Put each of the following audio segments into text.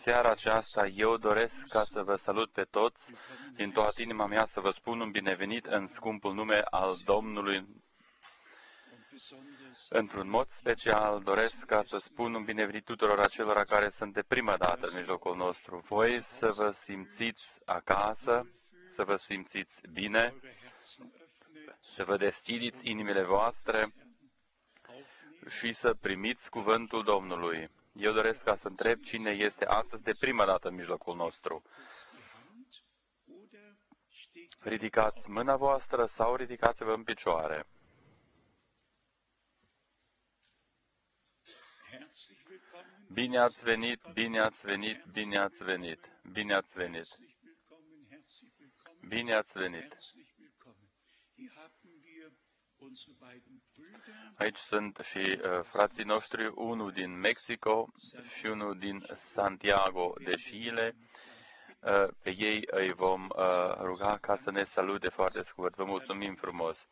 seara aceasta eu doresc ca să vă salut pe toți din toată inima mea, să vă spun un binevenit în scumpul nume al Domnului. Într-un mod special doresc ca să spun un binevenit tuturor acelora care sunt de prima dată în mijlocul nostru. Voi să vă simțiți acasă, să vă simțiți bine, să vă deschideți inimile voastre și să primiți cuvântul Domnului. Eu doresc ca să întreb cine este astăzi de prima dată în mijlocul nostru. Ridicați mâna voastră sau ridicați-vă în picioare. Bine ați venit, bine ați venit, bine ați venit, bine ați venit. Bine ați venit. Aici sunt și frații noștri, unul din Mexico și unul din Santiago de Chile. Pe ei îi vom ruga ca să ne salute foarte scurt. Vă mulțumim frumos.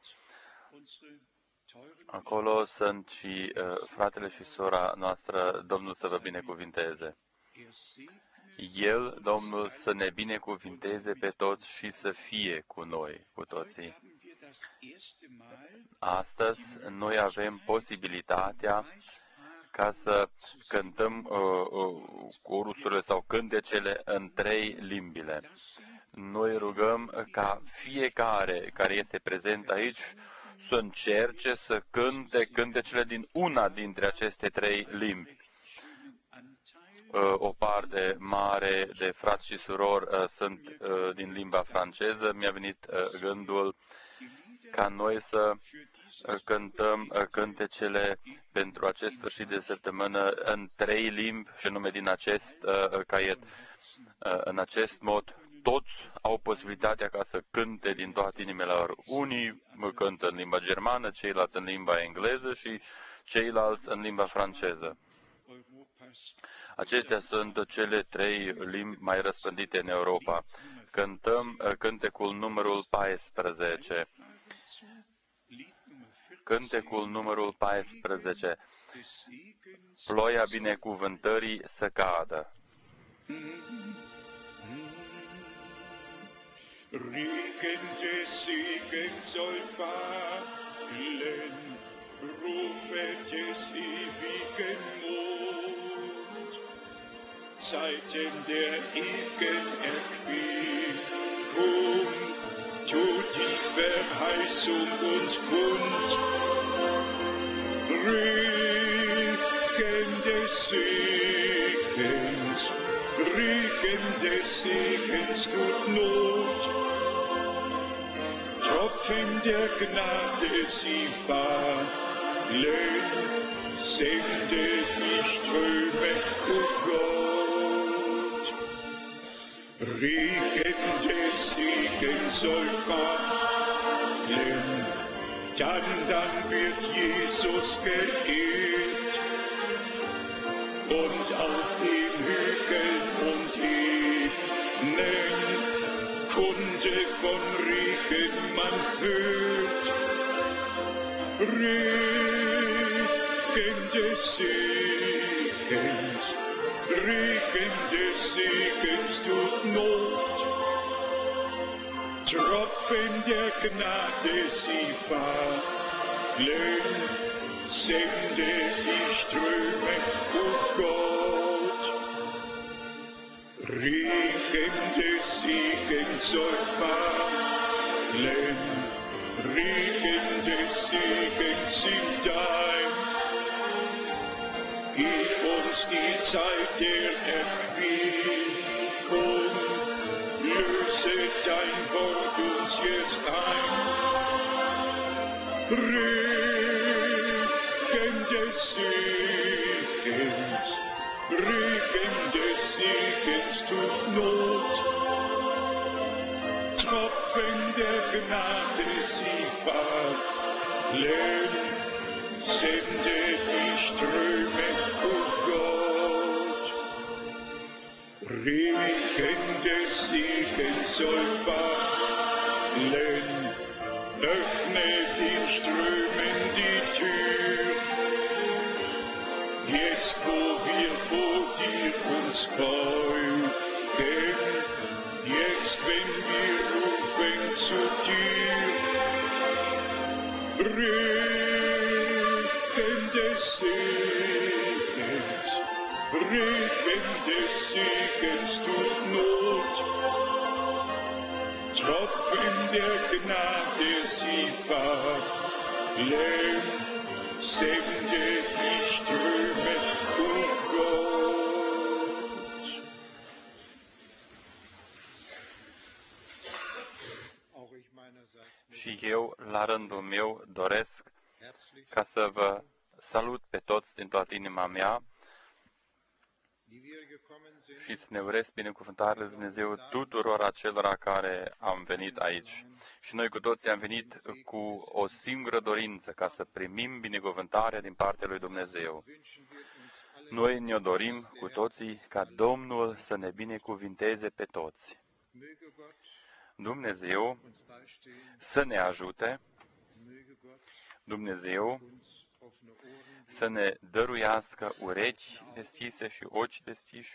Acolo sunt și fratele și sora noastră, Domnul să vă binecuvinteze. El, Domnul, să ne binecuvinteze pe toți și să fie cu noi, cu toții. Astăzi noi avem posibilitatea ca să cântăm corusurile sau cântecele în 3 limbile. Noi rugăm ca fiecare care este prezent aici să încerce să cânte cântecele din una dintre aceste 3 limbi. O parte mare de frați și surori sunt din limba franceză. Mi-a venit gândul ca noi să cântăm cântecele pentru acest sfârșit de săptămână în 3 limbi, și nume din acest caiet. În acest mod, toți au posibilitatea ca să cânte din toate inimile lor. Unii cântă în limba germană, ceilalți în limba engleză și ceilalți în limba franceză. Acestea sunt cele 3 limbi mai răspândite în Europa. Cântăm cântecul numărul 14. Cântecul numărul 14. Ploia binecuvântării să cadă. Regen des Segens soll fallen, rufet des ewigen Mond, Zeiten der ewigen Erquickung, tut die Verheißung uns kund. Regen des Segens, Regen des Segens tut Not, Tropfen der Gnade sie fallen, sende die Ströme, o Gott. Regen des Segens soll fallen, dann wird Jesus geehrt, und auf den Hügeln und Ebenen Kunde von Regen man hört. Regen des Segens, Regen des Segens tut Not. Tropfen der Gnade sie fallen, sende die Ströme, o Gott. Regen des Segens soll fallen, Regen des Segens sind dein. Gib uns die Zeit der Erquickung, löse dein Wort uns jetzt ein. Regen des Segens, Regen des Segens tut Not. Tropfen der Gnade sie fallen, sende die Ströme, o Gott. Regen des Segens soll fallen, öffne den Strömen die Tür. jetzt wo wir vor dir uns beugen, jetzt wenn wir rufen zu dir, Regen des Segens, Regen des Segens tut Not, Tropfen der Gnade sie fallen, sende die Ströme, o Gott. Și eu, la rândul meu, doresc ca să vă salut pe toți din toată inima mea și să ne urez binecuvântarea lui Dumnezeu tuturor acelora care am venit aici. Și noi cu toții am venit cu o singură dorință, ca să primim binecuvântarea din partea lui Dumnezeu. Noi ne-o dorim cu toții ca Domnul să ne binecuvinteze pe toți. Dumnezeu să ne ajute, Dumnezeu să ne dăruiască urechi deschise și ochi deschiși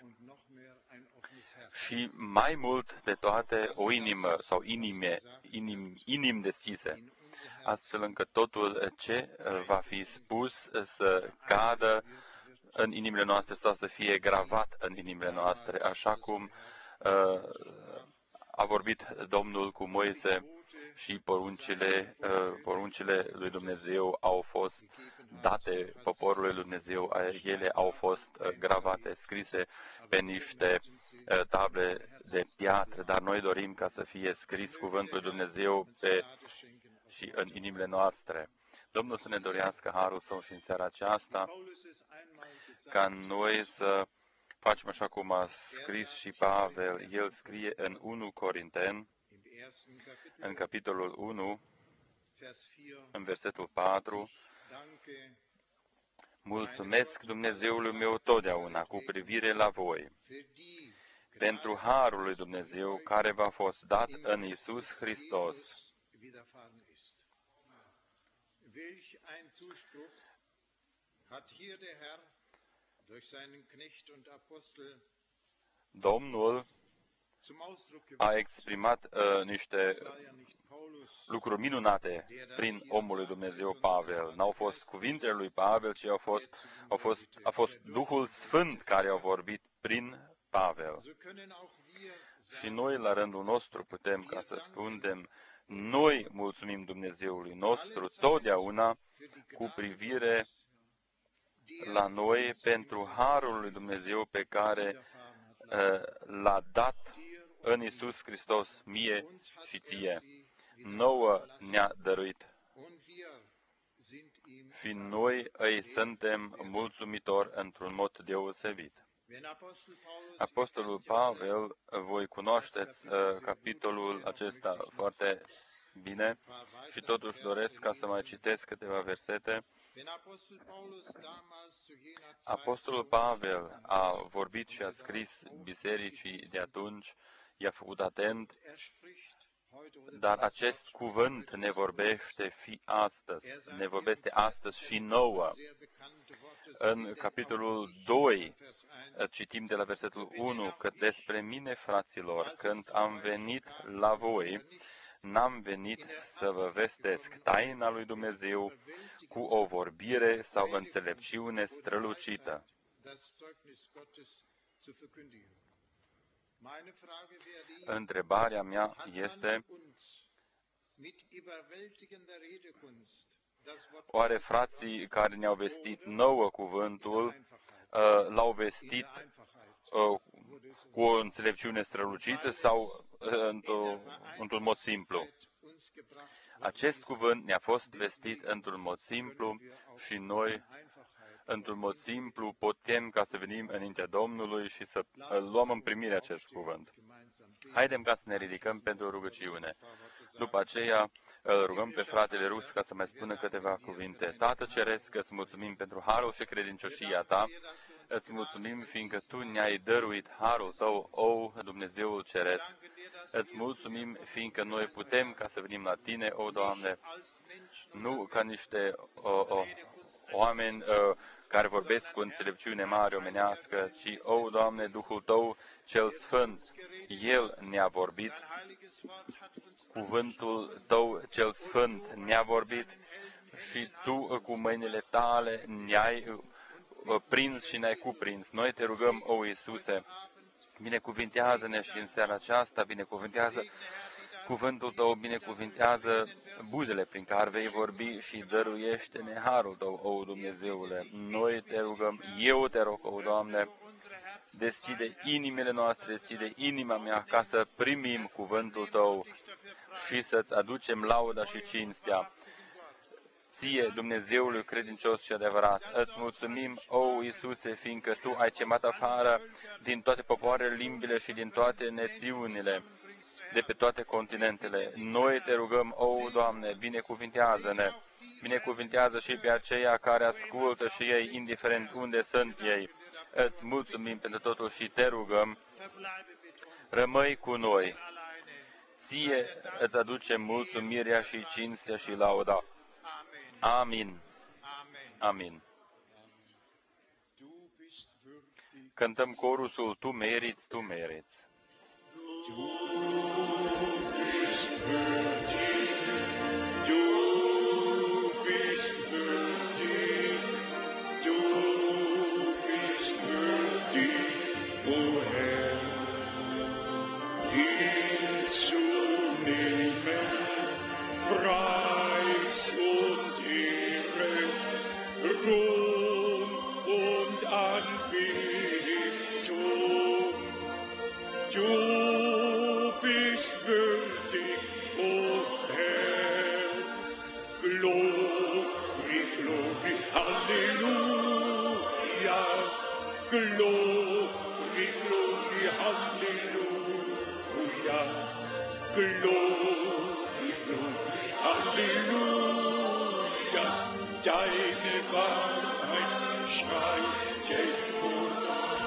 și mai mult de toate o inimă sau inimi deschise, astfel încât totul ce va fi spus să cadă în inimile noastre sau să fie gravat în inimile noastre, așa cum a vorbit Domnul cu Moise și poruncile lui Dumnezeu au fost date poporului lui Dumnezeu, ele au fost gravate, scrise pe niște table de piatră, dar noi dorim ca să fie scris cuvântul lui Dumnezeu și în inimile noastre. Domnul să ne dorească harul său și în seara aceasta, ca noi să facem așa cum a scris și Pavel. El scrie în 1 Corinteni, în capitolul 1, în versetul 4, mulțumesc Dumnezeului meu totdeauna cu privire la voi, pentru harul lui Dumnezeu care v-a fost dat în Iisus Hristos. Domnul a exprimat niște lucruri minunate prin omul lui Dumnezeu Pavel. N-au fost cuvintele lui Pavel, ci a fost Duhul Sfânt care a vorbit prin Pavel. Și noi, la rândul nostru, putem ca să spunem, noi mulțumim Dumnezeului nostru totdeauna cu privire la noi pentru harul lui Dumnezeu pe care l-a dat în Iisus Hristos mie și ție. Nouă ne-a dăruit. Și noi îi suntem mulțumitori într-un mod deosebit. Apostolul Pavel, voi cunoașteți capitolul acesta foarte bine și totuși doresc ca să mai citesc câteva versete. Apostolul Pavel a vorbit și a scris bisericii de atunci, i-a făcut atent, dar acest cuvânt ne vorbește ne vorbește astăzi și nouă. În capitolul 2 citim de la versetul 1 că despre mine, fraților, când am venit la voi, n-am venit să vă vestesc taina lui Dumnezeu cu o vorbire sau înțelepciune strălucită. Întrebarea mea este, oare frații care ne-au vestit nouă cuvântul, l-au vestit cu o înțelepciune strălucită sau într-un mod simplu? Acest cuvânt ne-a fost vestit într-un mod simplu și noi, într-un mod simplu, putem ca să venim înaintea Domnului și să luăm în primire acest cuvânt. Haidem ca să ne ridicăm pentru rugăciune. După aceea, îl rugăm pe fratele Rus ca să mai spună câteva cuvinte. Tată Ceresc, îți mulțumim pentru harul și credincioșia ta. Îți mulțumim fiindcă tu ne-ai dăruit harul tău, o Dumnezeul Ceresc. Îți mulțumim fiindcă noi putem ca să venim la tine, o Doamne, nu ca niște oameni care vorbesc cu înțelepciune mare omenească, ci, o, Doamne, Duhul Tău cel Sfânt, El ne-a vorbit, cuvântul Tău cel Sfânt ne-a vorbit și Tu cu mâinile Tale ne-ai prins și ne-ai cuprins. Noi te rugăm, o Iisuse, binecuvintează-ne și în seara aceasta, binecuvintează cuvântul Tău, binecuvintează buzele prin care vei vorbi și dăruiește-ne harul Tău, o Dumnezeule. Noi te rugăm, eu te rog, o Doamne, deschide inimile noastre, deschide inima mea ca să primim cuvântul Tău și să-ți aducem lauda și cinstea. Ție, Dumnezeului credincios și adevărat, îți mulțumim, o Iisuse, fiindcă Tu ai chemat afară din toate popoarele, limbile și din toate națiunile, de pe toate continentele. Noi te rugăm, o Doamne, binecuvintează-ne, binecuvintează și pe aceia care ascultă și ei, indiferent unde sunt ei. Îți mulțumim pentru totul și te rugăm, rămâi cu noi. Ție îți aducem mulțumirea și cinstea și lauda. Amin. Amin. Cântăm corusul, Tu meriți, Tu meriți. Preis und Ehre, Ruhm und Anbetung. Du bist würdig, o Herr. Glory, glory, Halleluja. Glory, glory, Halleluja. Glory, glory, Halleluja. Deine Wahrheit schreitet voran.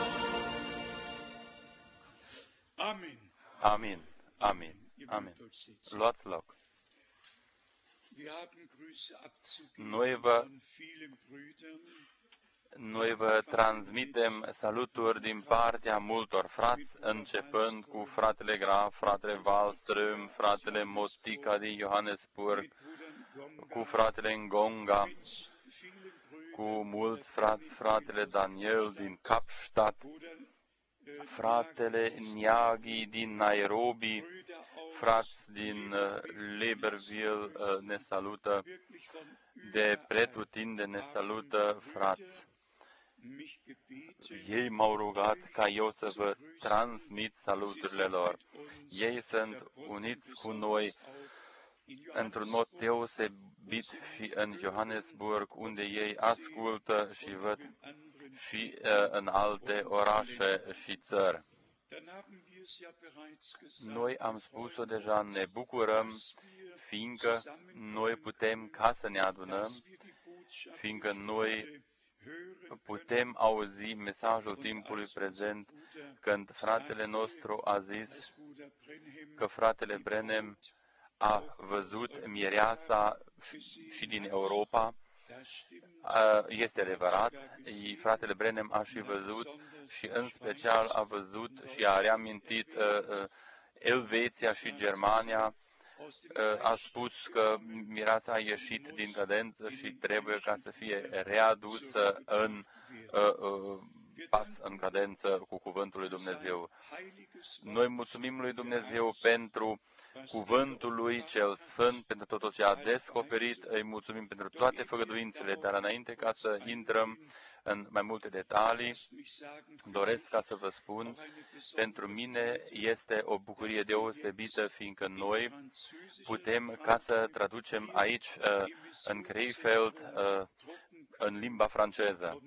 Amen. Amin. Amin. Amin. Luați loc. Noi vă transmitem saluturi din partea multor frați, începând cu fratele Graf, fratele Wallström, fratele Motica din Johannesburg, cu fratele Ngonga, cu mulți frați, fratele Daniel din Kapstadt, fratele Nyagi din Nairobi, frați din Libreville ne salută, de pretutinde ne salută frați. Ei m-au rugat ca eu să vă transmit saluturile lor. Ei sunt uniți cu noi într-un mod deosebit și în Johannesburg, unde ei ascultă și văd și în alte orașe și țări. Noi am spus-o deja, ne bucurăm, fiindcă noi putem ca să ne adunăm, fiindcă noi putem auzi mesajul timpului prezent, când fratele nostru a zis că fratele Branham a văzut mireasa și din Europa. Este adevărat, fratele Branham a și văzut și în special a văzut și a reamintit Elveția și Germania. A spus că mireasa a ieșit din cadență și trebuie ca să fie readusă în pas, în cadență cu cuvântul lui Dumnezeu. Noi mulțumim lui Dumnezeu pentru cuvântul lui cel Sfânt, pentru tot ce a descoperit, îi mulțumim pentru toate făgăduințele, dar înainte ca să intrăm în mai multe detalii, doresc ca să vă spun, pentru mine este o bucurie deosebită, fiindcă noi putem ca să traducem aici, în Krefeld, în limba franceză.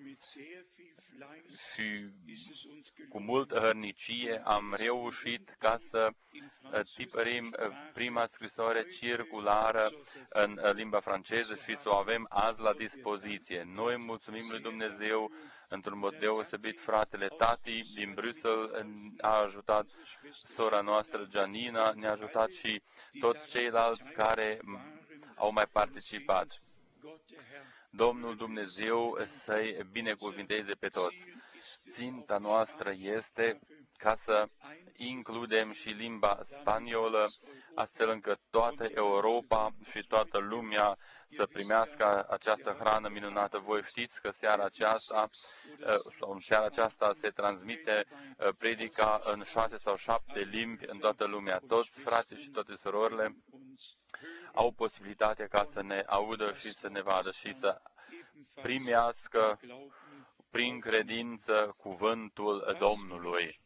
Și cu multă hărnicie am reușit ca să tipărim prima scrisoare circulară în limba franceză și să o avem azi la dispoziție. Noi mulțumim lui Dumnezeu într-un mod deosebit. Fratele Tati din Bruxelles a ajutat, sora noastră Janina ne-a ajutat și toți ceilalți care au mai participat. Domnul Dumnezeu să-i binecuvinteze pe toți. Ținta noastră este ca să includem și limba spaniolă, astfel încât toată Europa și toată lumea să primească această hrană minunată. Voi știți că seara aceasta, sau în seara aceasta se transmite predica în 6 sau 7 limbi în toată lumea. Toți frații și toate surorile au posibilitatea ca să ne audă și să ne vadă și să primească prin credință cuvântul Domnului.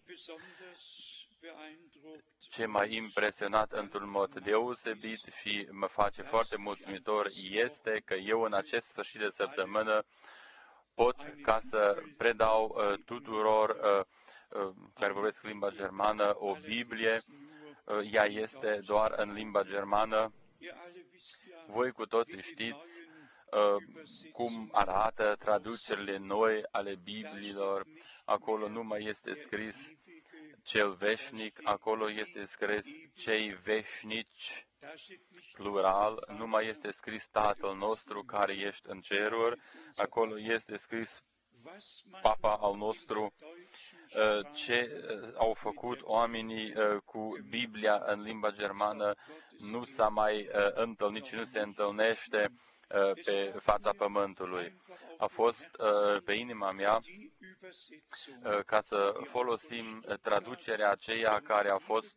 Ce m-a impresionat într-un mod deosebit și mă face foarte mulțumitor este că eu în acest sfârșit de săptămână pot ca să predau tuturor care vorbesc limba germană o Biblie. Ea este doar în limba germană. Voi cu toții știți cum arată traducerile noi ale Bibliilor. Acolo nu mai este scris cel veșnic, acolo este scris cei veșnici, plural, nu mai este scris Tatăl nostru care ești în ceruri, acolo este scris Papa al nostru. Ce au făcut oamenii cu Biblia în limba germană nu s-a mai întâlnit și nu se întâlnește pe fața pământului. A fost pe inima mea ca să folosim traducerea aceea care a fost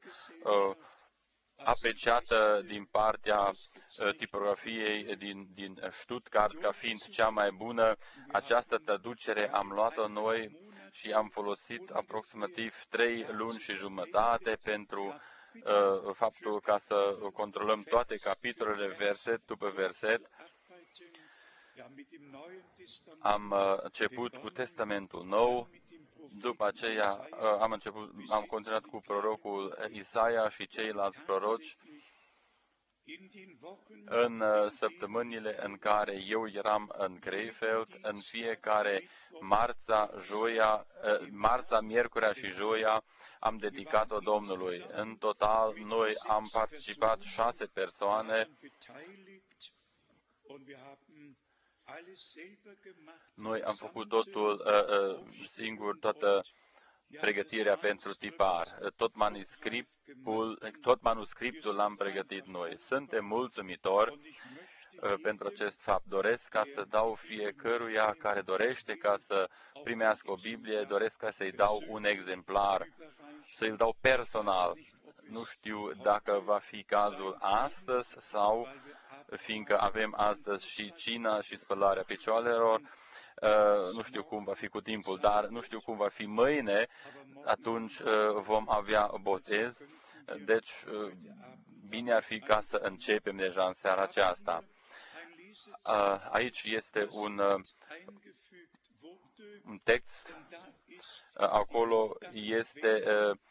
apreciată din partea tipografiei din Stuttgart ca fiind cea mai bună. Această traducere am luat-o noi și am folosit aproximativ 3 luni și jumătate pentru faptul ca să controlăm toate capitolele verset după verset. Am început cu Testamentul Nou, după aceea am continuat cu prorocul Isaia și ceilalți proroci. În săptămânile în care eu eram în Krefeld, în fiecare marța, miercurea și joia, am dedicat-o Domnului. În total, noi am participat 6 persoane. Noi am făcut totul singur, toată pregătirea pentru tipar. Tot manuscriptul l-am pregătit noi. Suntem mulțumitori pentru acest fapt. Doresc ca să dau fiecăruia care dorește ca să primească o Biblie, doresc ca să-i dau un exemplar, să-i dau personal. Nu știu dacă va fi cazul astăzi sau, fiindcă avem astăzi și cina și spălarea picioarelor, nu știu cum va fi cu timpul, dar nu știu cum va fi mâine, atunci vom avea botez, deci bine ar fi ca să începem deja în seara aceasta. Aici este un text, acolo este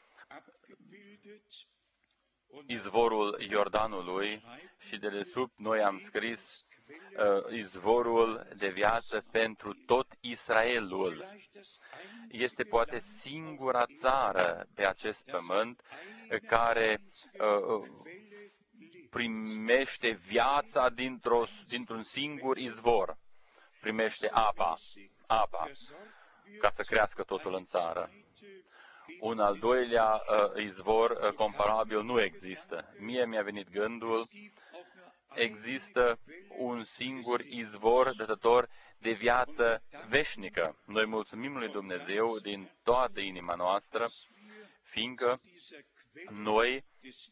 izvorul Iordanului și de desubt noi am scris izvorul de viață pentru tot Israelul. Este poate singura țară pe acest pământ care primește viața dintr-un singur izvor. Primește apa, ca să crească totul în țară. Un al doilea izvor comparabil nu există. Mie mi-a venit gândul, există un singur izvor dătător de viață veșnică. Noi mulțumim lui Dumnezeu din toată inima noastră, fiindcă noi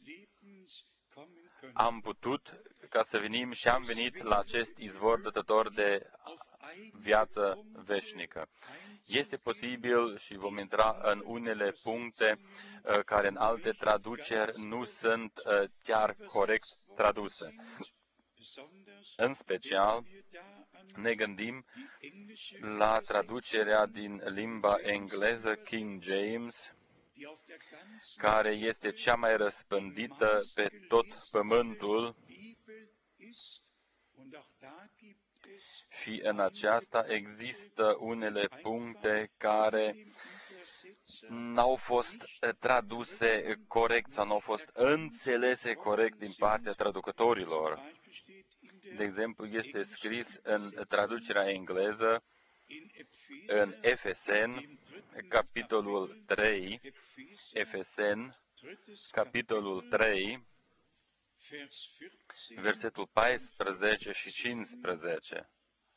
am putut ca să venim și am venit la acest izvor dătător de viață veșnică. Este posibil și vom intra în unele puncte care în alte traduceri nu sunt chiar corect traduse. În special, ne gândim la traducerea din limba engleză King James, care este cea mai răspândită pe tot pământul, și în aceasta există unele puncte care n-au fost traduse corect sau n-au fost înțelese corect din partea traducătorilor. De exemplu, este scris în traducerea engleză, în Efeseni, capitolul 3, Efeseni, capitolul 3, versetul 14 și 15.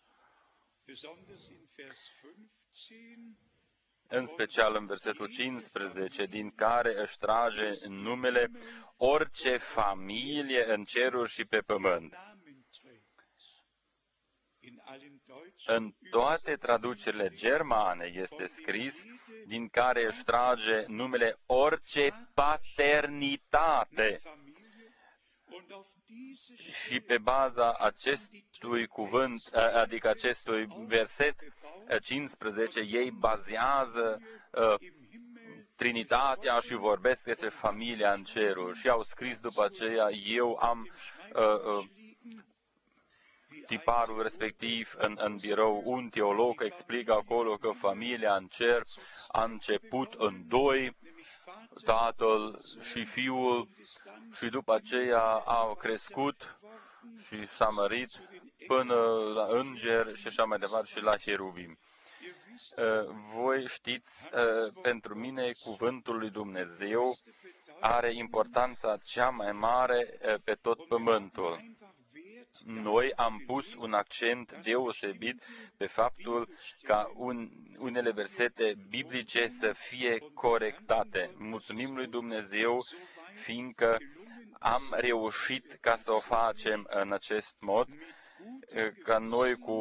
În special în versetul 15, din care își trage numele orice familie în ceruri și pe pământ. În toate traducerile germane este scris, din care își trage numele orice paternitate. Și pe baza acestui cuvânt, adică acestui verset 15, ei bazează Trinitatea și vorbesc despre familia în ceruri. Și au scris după aceea, eu am tiparul respectiv în birou, un teolog explică acolo că familia în cer a început în doi, Tatăl și Fiul, și după aceea au crescut și s-a mărit până la înger și așa mai departe și la cherubim. Voi știți, pentru mine cuvântul lui Dumnezeu are importanța cea mai mare pe tot pământul. Noi am pus un accent deosebit pe faptul ca unele versete biblice să fie corectate. Mulțumim lui Dumnezeu, fiindcă am reușit ca să o facem în acest mod, ca noi cu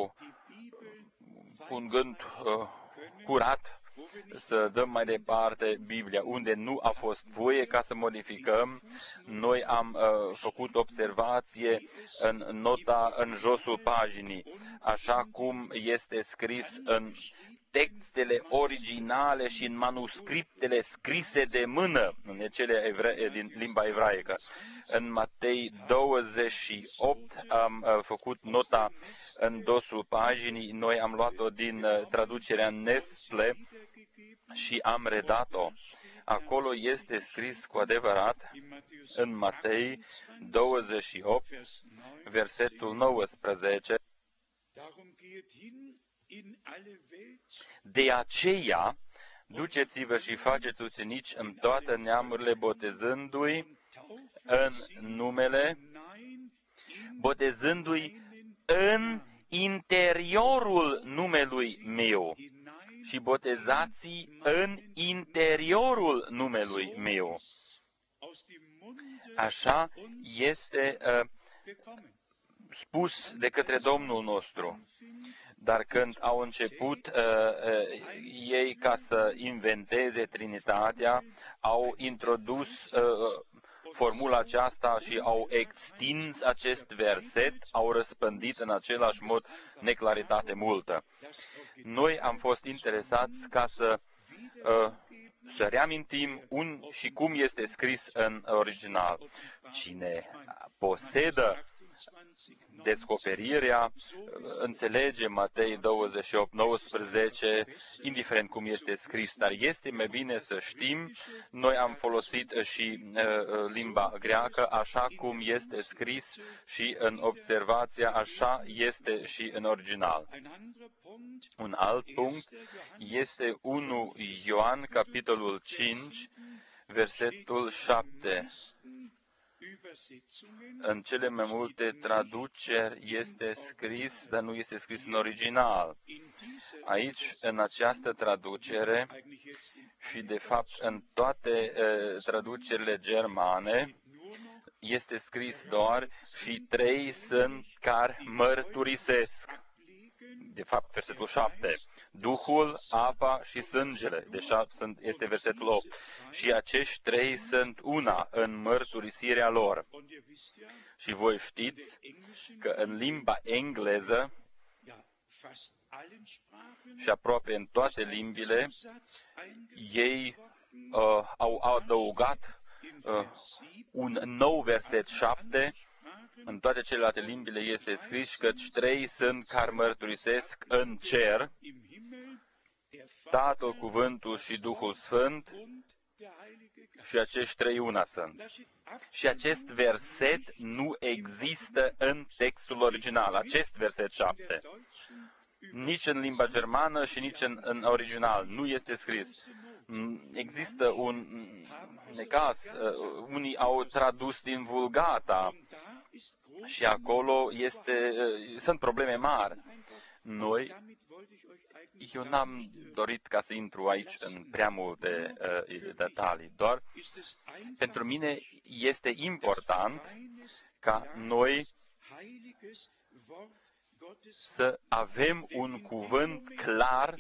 un gând curat să dăm mai departe Biblia. Unde nu a fost voie ca să modificăm, noi am făcut observație în nota în josul paginii, așa cum este scris în textele originale și în manuscriptele scrise de mână, în cele din limba evraică. În Matei 28 am făcut nota în dosul paginii, noi am luat-o din traducerea Nestle și am redat-o. Acolo este scris cu adevărat în Matei 28, versetul 19, de aceea, duceți-vă și faceți ucenici în toate neamurile, botezându-i în numele, botezându-i în interiorul numelui meu și botezați în interiorul numelui meu. Așa este spus de către Domnul nostru. Dar când au început ei ca să inventeze Trinitatea, au introdus formula aceasta și au extins acest verset, au răspândit în același mod neclaritate multă. Noi am fost interesați ca să reamintim și cum este scris în original. Cine posedă descoperirea, înțelege Matei 28, 19, indiferent cum este scris, dar este mai bine să știm, noi am folosit și limba greacă, așa cum este scris și în observația, așa este și în original. Un alt punct este 1 Ioan, capitolul 5, versetul 7. În cele mai multe traduceri este scris, dar nu este scris în original. Aici, în această traducere, și de fapt în toate traducerile germane, este scris doar și 3 sunt care mărturisesc. De fapt, versetul 7. Duhul, apa și sângele. Deci este versetul 8. Și acești 3 sunt una în mărturisirea lor. Și voi știți că în limba engleză și aproape în toate limbile, ei au adăugat un nou verset 7. În toate celelalte limbile este scris că 3 sunt care mărturisesc în cer, Tatăl, Cuvântul și Duhul Sfânt, și acești trei una sunt. Și acest verset nu există în textul original, acest verset 7. Nici în limba germană și nici în original. Nu este scris. Există un necaz. Unii au tradus din Vulgata și acolo sunt probleme mari. Eu n-am dorit ca să intru aici în prea multe detalii, doar pentru mine este important ca noi să avem un cuvânt clar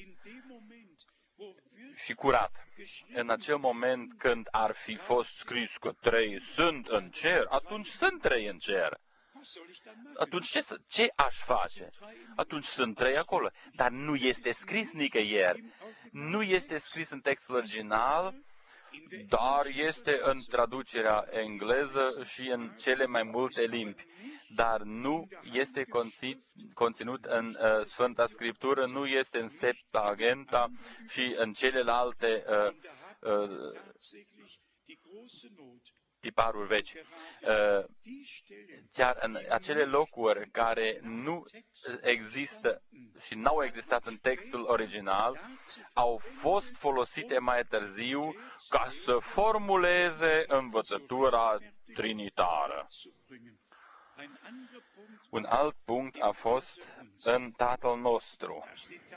și curat. În acel moment când ar fi fost scris că 3 sunt în cer, atunci sunt 3 în cer. Atunci ce aș face? Atunci sunt 3 acolo. Dar nu este scris nicăieri. Nu este scris în textul original, dar este în traducerea engleză și în cele mai multe limbi. Dar nu este conținut în Sfânta Scriptură, nu este în Septuaginta și în celelalte tiparuri vechi. Chiar în acele locuri care nu există și n-au existat în textul original, au fost folosite mai târziu ca să formuleze învățătura trinitară. Un alt punct a fost în Tatăl nostru.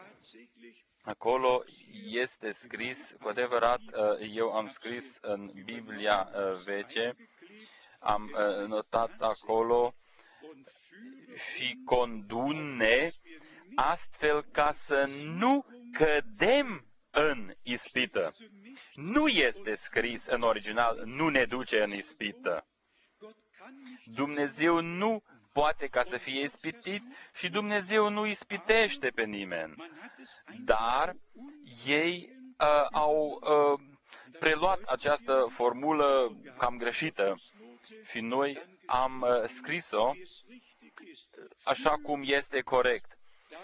Acolo este scris, cu adevărat, eu am scris în Biblia veche, am notat acolo și condune astfel ca să nu cădem în ispită. Nu este scris în original, nu ne duce în ispită. Dumnezeu nu poate ca să fie ispitit și Dumnezeu nu ispitește pe nimeni. Dar ei au preluat această formulă cam greșită și noi am scris-o așa cum este corect.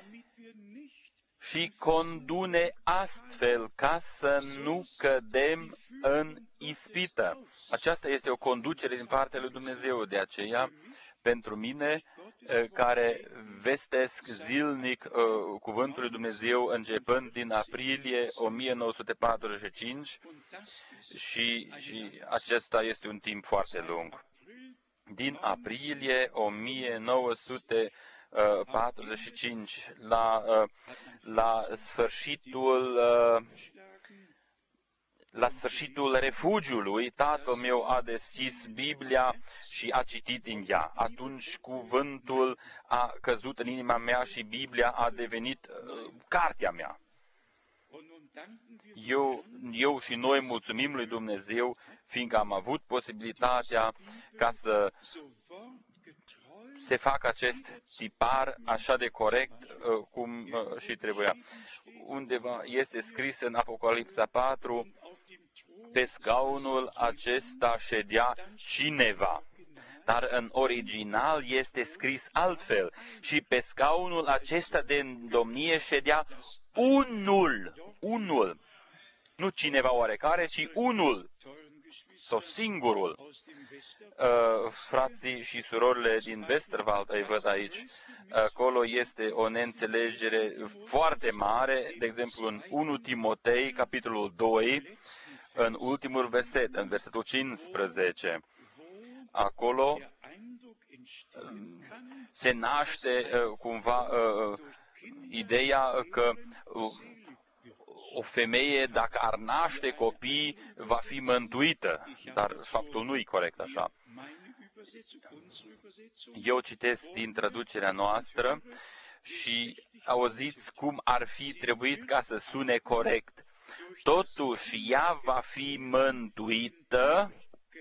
Și condune astfel ca să nu cădem în ispită. Aceasta este o conducere din partea lui Dumnezeu. De aceea, pentru mine, care vestesc zilnic cuvântul lui Dumnezeu începând din aprilie 1945 și acesta este un timp foarte lung. Din aprilie 1945 la sfârșitul refugiului, tatăl meu a deschis Biblia și a citit din ea. Atunci cuvântul a căzut în inima mea și Biblia a devenit cartea mea. Eu și noi mulțumim lui Dumnezeu, fiindcă am avut posibilitatea ca să se facă acest tipar așa de corect cum și trebuia. Undeva este scris în Apocalipsa 4, pe scaunul acesta ședea cineva. Dar în original este scris altfel. Și pe scaunul acesta de domnie ședea unul. Nu cineva oarecare, ci unul. Sau singurul. Frații și surorile din Westerwald îi văd aici. Acolo este o neînțelegere foarte mare. De exemplu, în 1 Timotei, capitolul 2, în ultimul verset, în versetul 15. Acolo se naște cumva ideea că o femeie, dacă ar naște copii, va fi mântuită, dar faptul nu e corect așa. Eu citesc din traducerea noastră și auziți cum ar fi trebuit ca să sune corect. Totuși ea va fi mântuită,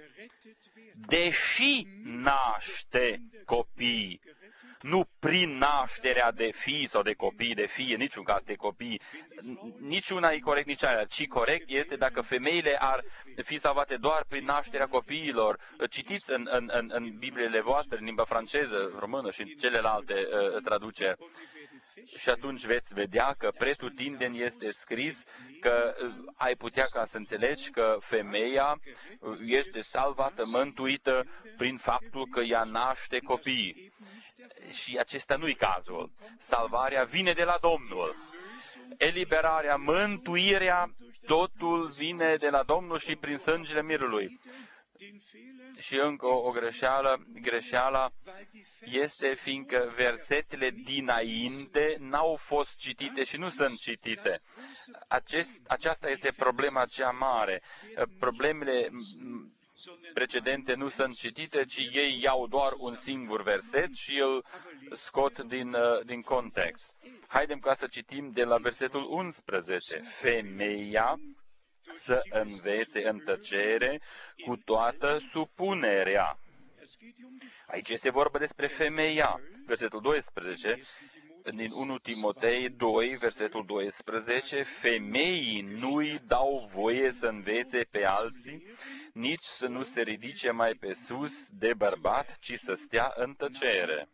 deși naște copii. Nu prin nașterea de fii sau de copii, de fie, niciun caz de copii. Niciuna e corect, nici aia. Ci corect este dacă femeile ar fi salvate doar prin nașterea copiilor. Citiți în Bibliile voastre, în limba franceză, română și în celelalte traduceri. Și atunci veți vedea că pretutindeni este scris că ai putea ca să înțelegi că femeia este salvată, mântuită prin faptul că ea naște copii. Și acesta nu-i cazul. Salvarea vine de la Domnul. Eliberarea, mântuirea, totul vine de la Domnul și prin sângele mirului. Și încă o greșeala este fiindcă versetele dinainte n-au fost citite și nu sunt citite. Aceasta este problema cea mare. Problemele precedente nu sunt citite, ci ei iau doar un singur verset și îl scot din context. Haidem ca să citim de la versetul 11. Femeia să învețe în tăcere cu toată supunerea. Aici este vorba despre femeia. Versetul 12, din 1 Timotei 2, versetul 12, femeii nu-i dau voie să învețe pe alții, nici să nu se ridice mai pe sus de bărbat, ci să stea în tăcere.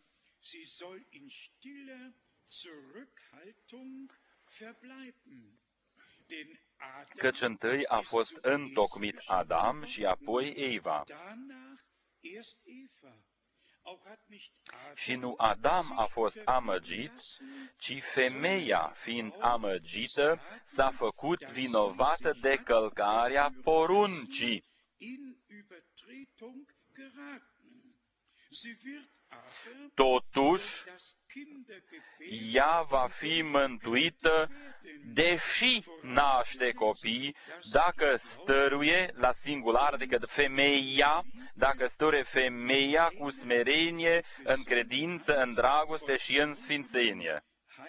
Căci întâi a fost întocmit Adam și apoi Eva. Și nu Adam a fost amăgit, ci femeia, fiind amăgită, s-a făcut vinovată de călcarea poruncii. Totuși, ea va fi mântuită, deși naște copii, dacă stăruie la singular, adică femeia, dacă stăruie femeia cu smerenie, în credință, în dragoste și în sfințenie.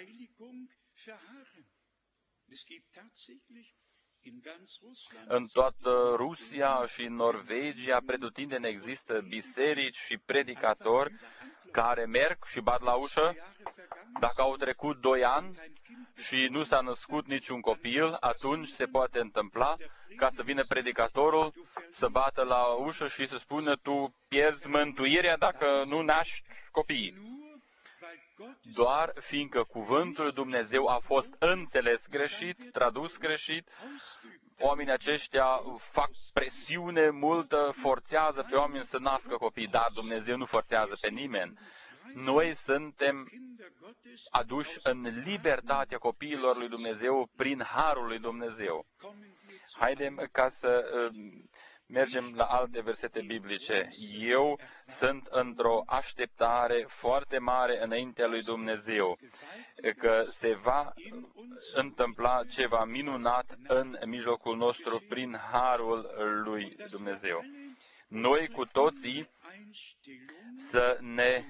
În toată Rusia și Norvegia, pretutindeni există biserici și predicatori care merg și bat la ușă. Dacă au trecut 2 ani și nu s-a născut niciun copil, atunci se poate întâmpla ca să vină predicatorul să bată la ușă și să spună: tu pierzi mântuirea dacă nu naști copii. Doar fiindcă cuvântul lui Dumnezeu a fost înțeles greșit, tradus greșit, oamenii aceștia fac presiune multă, forțează pe oameni să nască copii, dar Dumnezeu nu forțează pe nimeni. Noi suntem aduși în libertatea copiilor lui Dumnezeu prin harul lui Dumnezeu. Haidem ca să mergem la alte versete biblice. Eu sunt într-o așteptare foarte mare înaintea lui Dumnezeu, că se va întâmpla ceva minunat în mijlocul nostru prin harul lui Dumnezeu. Noi cu toții să ne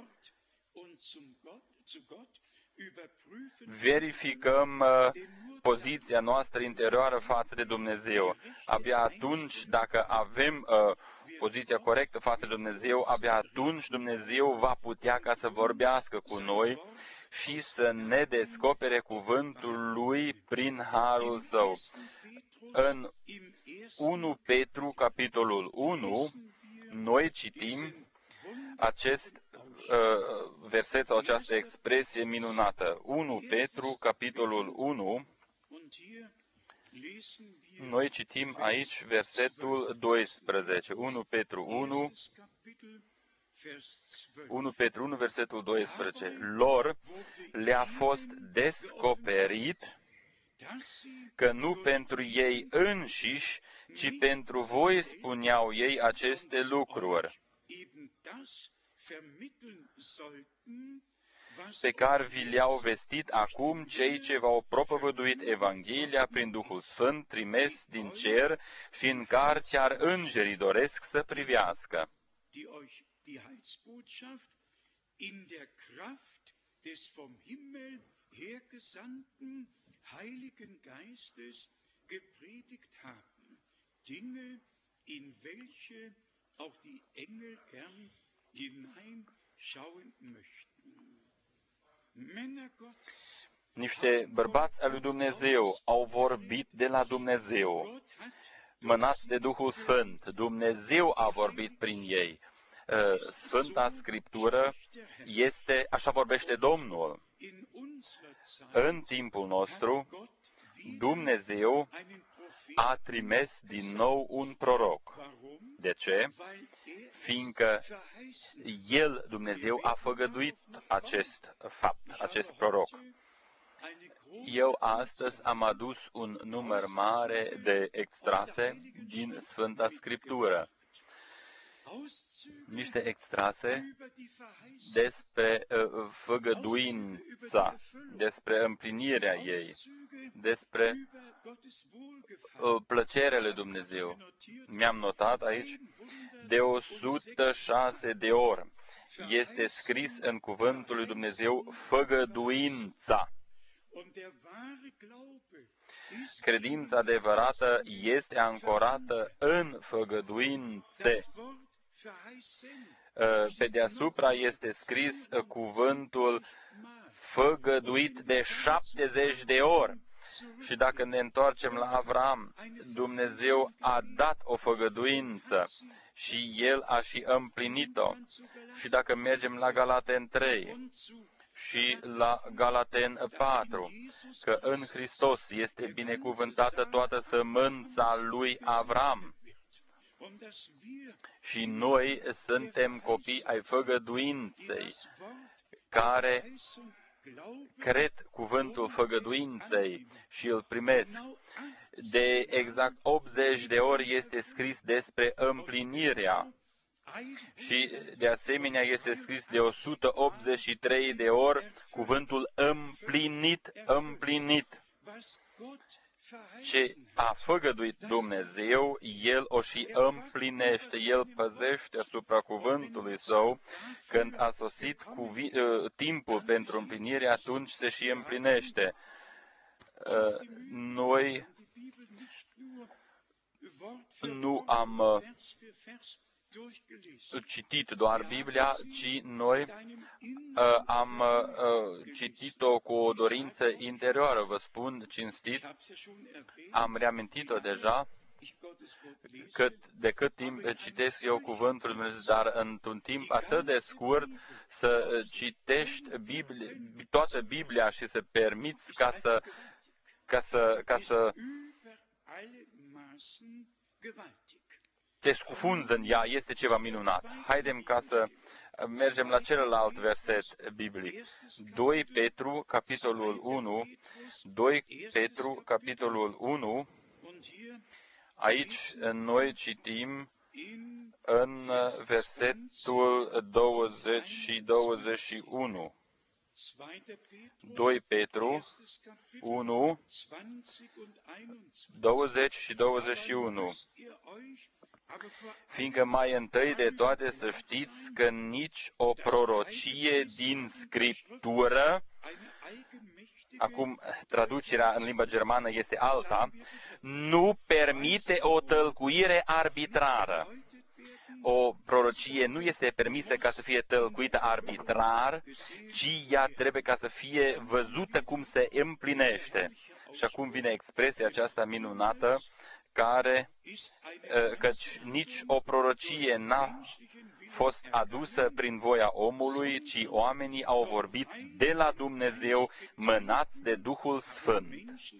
verificăm poziția noastră interioară față de Dumnezeu. Abia atunci, dacă avem poziția corectă față de Dumnezeu, abia atunci Dumnezeu va putea ca să vorbească cu noi și să ne descopere cuvântul Lui prin harul Său. În 1 Petru, capitolul 1, noi citim acest verset sau această expresie minunată. 1 Petru, capitolul 1, noi citim aici versetul 12. 1 Petru 1, versetul 12. Lor le-a fost descoperit că nu pentru ei înșiși, ci pentru voi spuneau ei aceste lucruri, pe care vi le-au vestit acum cei ce v-au propovăduit Evanghelia prin Duhul Sfânt trimis din cer și în care chiar îngerii doresc să privească. Niște bărbați al lui Dumnezeu au vorbit de la Dumnezeu, mânați de Duhul Sfânt. Dumnezeu a vorbit prin ei. Sfânta Scriptură este, așa vorbește Domnul. În timpul nostru, Dumnezeu a trimis din nou un proroc. De ce? Fiindcă El, Dumnezeu, a făgăduit acest fapt, acest proroc. Eu astăzi am adus un număr mare de extrase din Sfânta Scriptură. Niște extrase despre făgăduința, despre împlinirea ei, despre plăcerea lui Dumnezeu. Mi-am notat aici de 106 de ori. Este scris în cuvântul lui Dumnezeu făgăduința. Credința adevărată este ancorată în făgăduințe. Pe deasupra este scris cuvântul făgăduit de 70 de ori. Și dacă ne întoarcem la Avram, Dumnezeu a dat o făgăduință și El a și împlinit-o. Și dacă mergem la Galaten 3 și la Galaten 4, că în Hristos este binecuvântată toată sămânța lui Avram. Și noi suntem copii ai făgăduinței, care cred cuvântul făgăduinței și îl primesc. De exact 80 de ori este scris despre împlinirea și de asemenea este scris de 183 de ori cuvântul împlinit, împlinit. Ce a făgăduit Dumnezeu, El o și împlinește. El păzește asupra cuvântului Său. Când a sosit timpul pentru împlinire, atunci se și împlinește. Noi nu am citit doar Biblia, ci noi am citit-o cu o dorință interioară, vă spun cinstit. Am reamintit-o deja, de cât timp citesc eu cuvântul Lui Dumnezeu, dar într-un timp atât de scurt să citești toată Biblia și să permiți ca să te scufunzi în ea, este ceva minunat. Haidem ca să mergem la celălalt verset biblic. 2 Petru, capitolul 1, 2 Petru, capitolul 1, aici noi citim în versetul 20 și 21. 2 Petru 1, 20 și 21. Fiindcă mai întâi de toate să știți că nici o prorocie din Scriptură, acum traducerea în limba germană este alta, nu permite o tălcuire arbitrară. O prorocie nu este permisă ca să fie tălcuită arbitrar, ci ea trebuie ca să fie văzută cum se împlinește. Și acum vine expresia aceasta minunată, căci nici o prorocie n-a fost adusă prin voia omului, ci oamenii au vorbit de la Dumnezeu, mânați de Duhul Sfânt.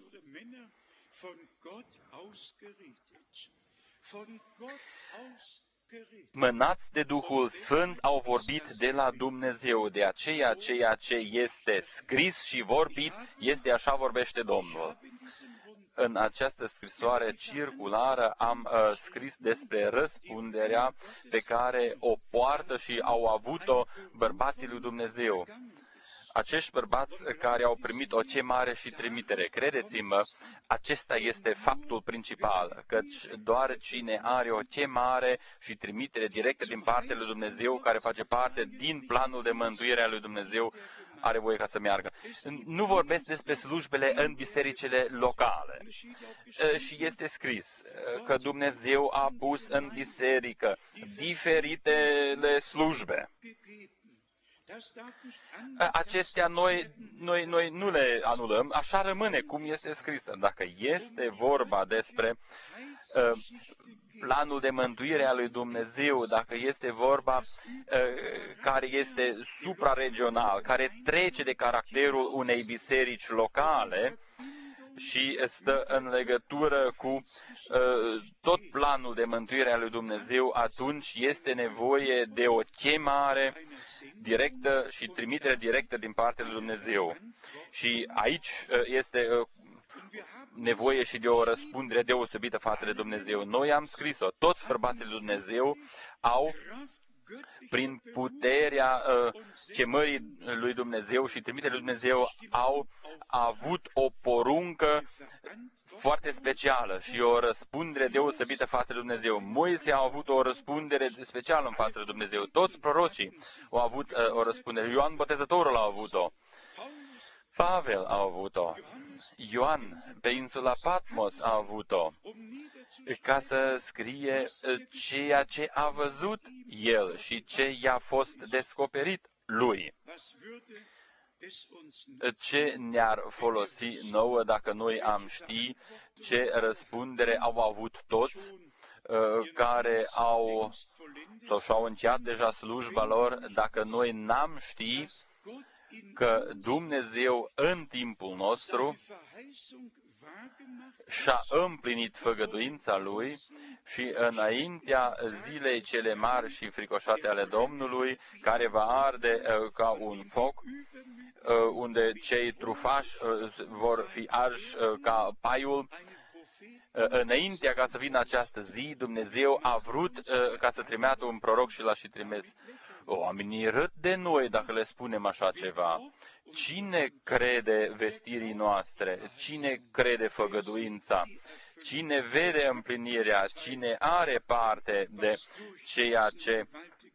Mânați de Duhul Sfânt au vorbit de la Dumnezeu. De aceea ceea ce este scris și vorbit este așa vorbește Domnul. În această scrisoare circulară am scris despre răspunderea pe care o poartă și au avut-o bărbații lui Dumnezeu. Acești bărbați care au primit o chemare și trimitere, credeți-mă, acesta este faptul principal, căci doar cine are o chemare și trimitere directă din partea lui Dumnezeu, care face parte din planul de mântuire a lui Dumnezeu, are voie ca să meargă. Nu vorbesc despre slujbele în bisericile locale. Și este scris că Dumnezeu a pus în biserică diferitele slujbe. acestea noi nu le anulăm, așa rămâne cum este scrisă. Dacă este vorba despre planul de mântuire a lui Dumnezeu, dacă este vorba care este supraregional, care trece de caracterul unei biserici locale și stă în legătură cu tot planul de mântuire a lui Dumnezeu, atunci este nevoie de o chemare directă și trimitere directă din partea lui Dumnezeu. Și aici este nevoie și de o răspundere deosebită față de Dumnezeu. Noi am scris-o, toți bărbații lui Dumnezeu au, prin puterea chemării lui Dumnezeu și trimiterea lui Dumnezeu, au avut o poruncă foarte specială și o răspundere deosebită față de Dumnezeu. Moise a avut o răspundere specială în față de Dumnezeu. Toți prorocii au avut o răspundere. Ioan Botezătorul a avut-o. Pavel a avut-o. Ioan pe insula Patmos a avut-o, ca să scrie ceea ce a văzut el și ce i-a fost descoperit lui. Ce ne-ar folosi nouă dacă noi am ști ce răspundere au avut toți care au sau și-au încheiat deja slujba lor, dacă noi n-am ști că Dumnezeu în timpul nostru și-a împlinit făgăduința Lui și înaintea zilei cele mari și fricoșate ale Domnului, care va arde ca un foc, unde cei trufași vor fi arși ca paiul, înaintea ca să vină această zi, Dumnezeu a vrut ca să trimeată un proroc și l-a și trimis. Oamenii râd de noi dacă le spunem așa ceva. Cine crede vestirii noastre? Cine crede făgăduința? Cine vede împlinirea? Cine are parte de ceea ce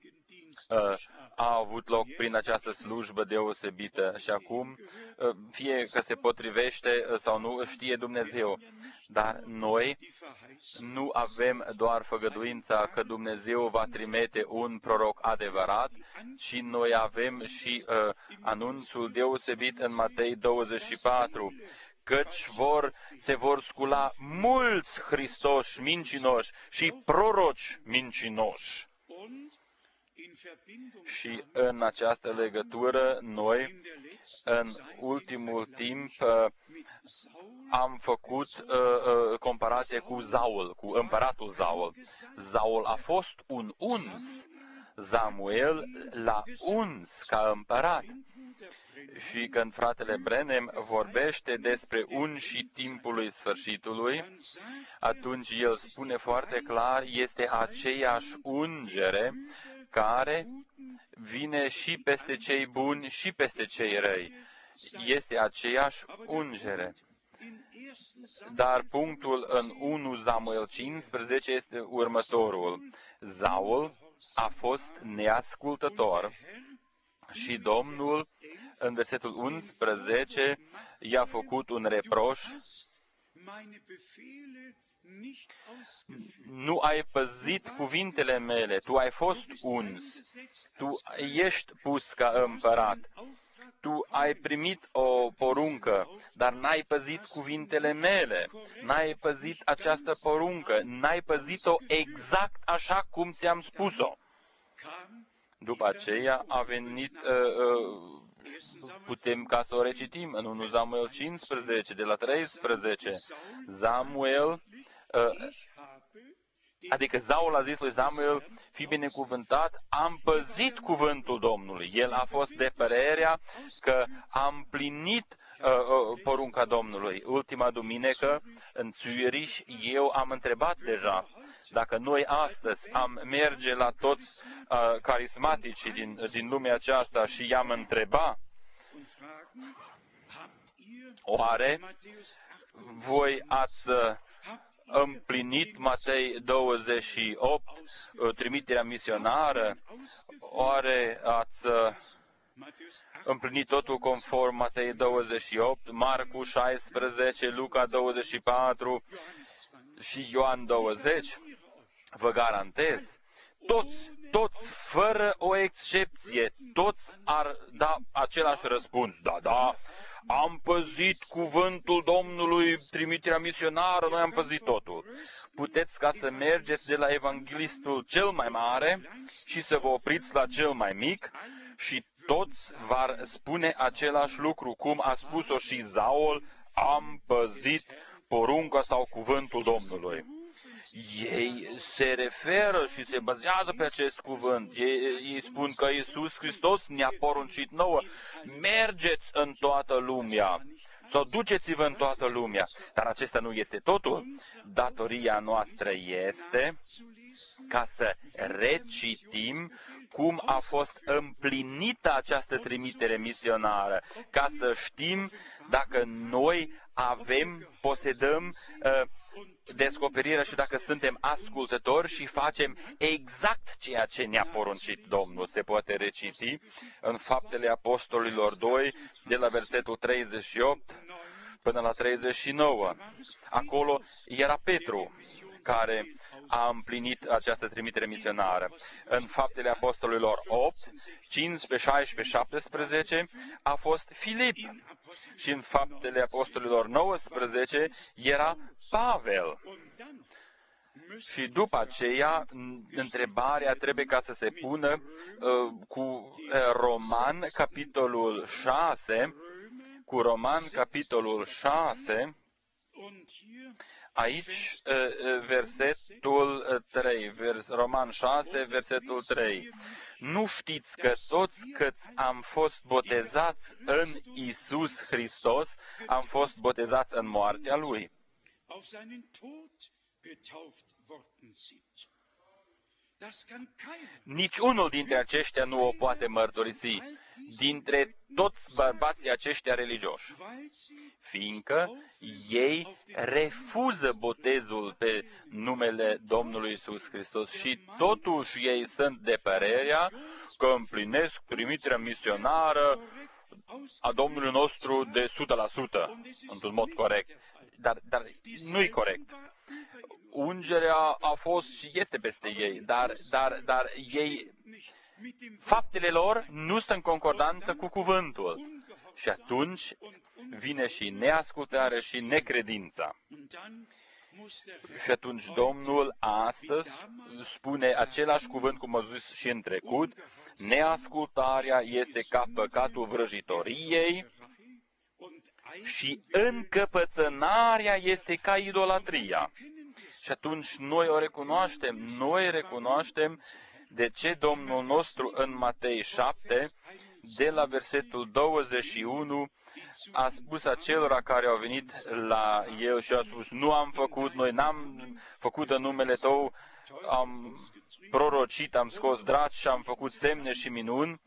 a avut loc prin această slujbă deosebită? Și acum, fie că se potrivește sau nu, știe Dumnezeu. Dar noi nu avem doar făgăduința că Dumnezeu va trimite un proroc adevărat, ci noi avem și anunțul deosebit în Matei 24, căci se vor scula mulți Hristoși mincinoși și proroci mincinoși. Și în această legătură, noi, în ultimul timp, am făcut comparație cu Saul, cu împăratul Saul. Saul a fost un uns. Samuel l-a uns ca împărat. Și când fratele Branham vorbește despre unși timpului sfârșitului, atunci el spune foarte clar, este aceeași ungere care vine și peste cei buni și peste cei răi. Este aceeași ungere. Dar punctul în 1 Samuel 15 este următorul. Saul a fost neascultător și Domnul, în versetul 11, i-a făcut un reproș. Nu ai păzit cuvintele mele, tu ai fost uns, tu ești pus ca împărat, tu ai primit o poruncă, dar n-ai păzit cuvintele mele, n-ai păzit această poruncă, n-ai păzit-o exact așa cum ți-am spus-o. După aceea a venit, putem ca să o recitim în 1 Samuel 15, de la 13, Samuel, adică Saul a zis lui Samuel, fii binecuvântat, am păzit cuvântul Domnului. El a fost de părerea că am plinit porunca Domnului. Ultima duminică, în Zürich, eu am întrebat deja dacă noi astăzi am merge la toți carismaticii din lumea aceasta și i-am întrebat, oare voi ați împlinit Matei 28, trimiterea misionară? Oare ați împlinit totul conform Matei 28, Marcu 16, Luca 24 și Ioan 20? Vă garantez, toți, fără o excepție, toți ar da același răspuns. Da, am păzit cuvântul Domnului, trimiterea misionară, noi am păzit totul. Puteți ca să mergeți de la evanghelistul cel mai mare și să vă opriți la cel mai mic și toți vor spune același lucru, cum a spus-o și Zaul, am păzit porunca sau cuvântul Domnului. Ei se referă și se bazează pe acest cuvânt. Ei spun că Iisus Hristos ne-a poruncit nouă, mergeți în toată lumea sau duceți-vă în toată lumea. Dar acesta nu este totul. Datoria noastră este ca să recitim cum a fost împlinită această trimitere misionară, ca să știm dacă noi posedăm descoperirea și dacă suntem ascultători și facem exact ceea ce ne-a poruncit Domnul. Se poate reciti în Faptele Apostolilor 2, de la versetul 38 până la 39. Acolo era Petru care a împlinit această trimitere misionară. În Faptele Apostolilor 8, 15, 16, 17 a fost Filip. Și în Faptele Apostolilor 19 era Pavel. Și după aceea, întrebarea trebuie ca să se pună cu Roman, capitolul 6, cu Roman, capitolul 6, aici versetul 3, Roman 6, versetul 3. Nu știți că toți câți am fost botezați în Iisus Hristos, am fost botezați în moartea Lui? Nici unul dintre aceștia nu o poate mărturisi, dintre toți bărbații aceștia religioși, fiindcă ei refuză botezul pe numele Domnului Iisus Hristos și totuși ei sunt de părerea că împlinesc trimiterea misionară a Domnului nostru de 100%, într-un mod corect. Dar nu-i corect. Ungerea a fost și este peste ei, dar ei, faptele lor nu sunt în concordanță cu cuvântul. Și atunci vine și neascultarea și necredința. Și atunci Domnul astăzi spune același cuvânt cum a zis și în trecut, neascultarea este ca păcatul vrăjitoriei și încăpățânarea este ca idolatria. Și atunci noi recunoaștem de ce Domnul nostru în Matei 7, de la versetul 21, a spus acelora care au venit la El și au spus, nu am făcut, noi n-am făcut în numele Tău, am prorocit, am scos draci și am făcut semne și minuni.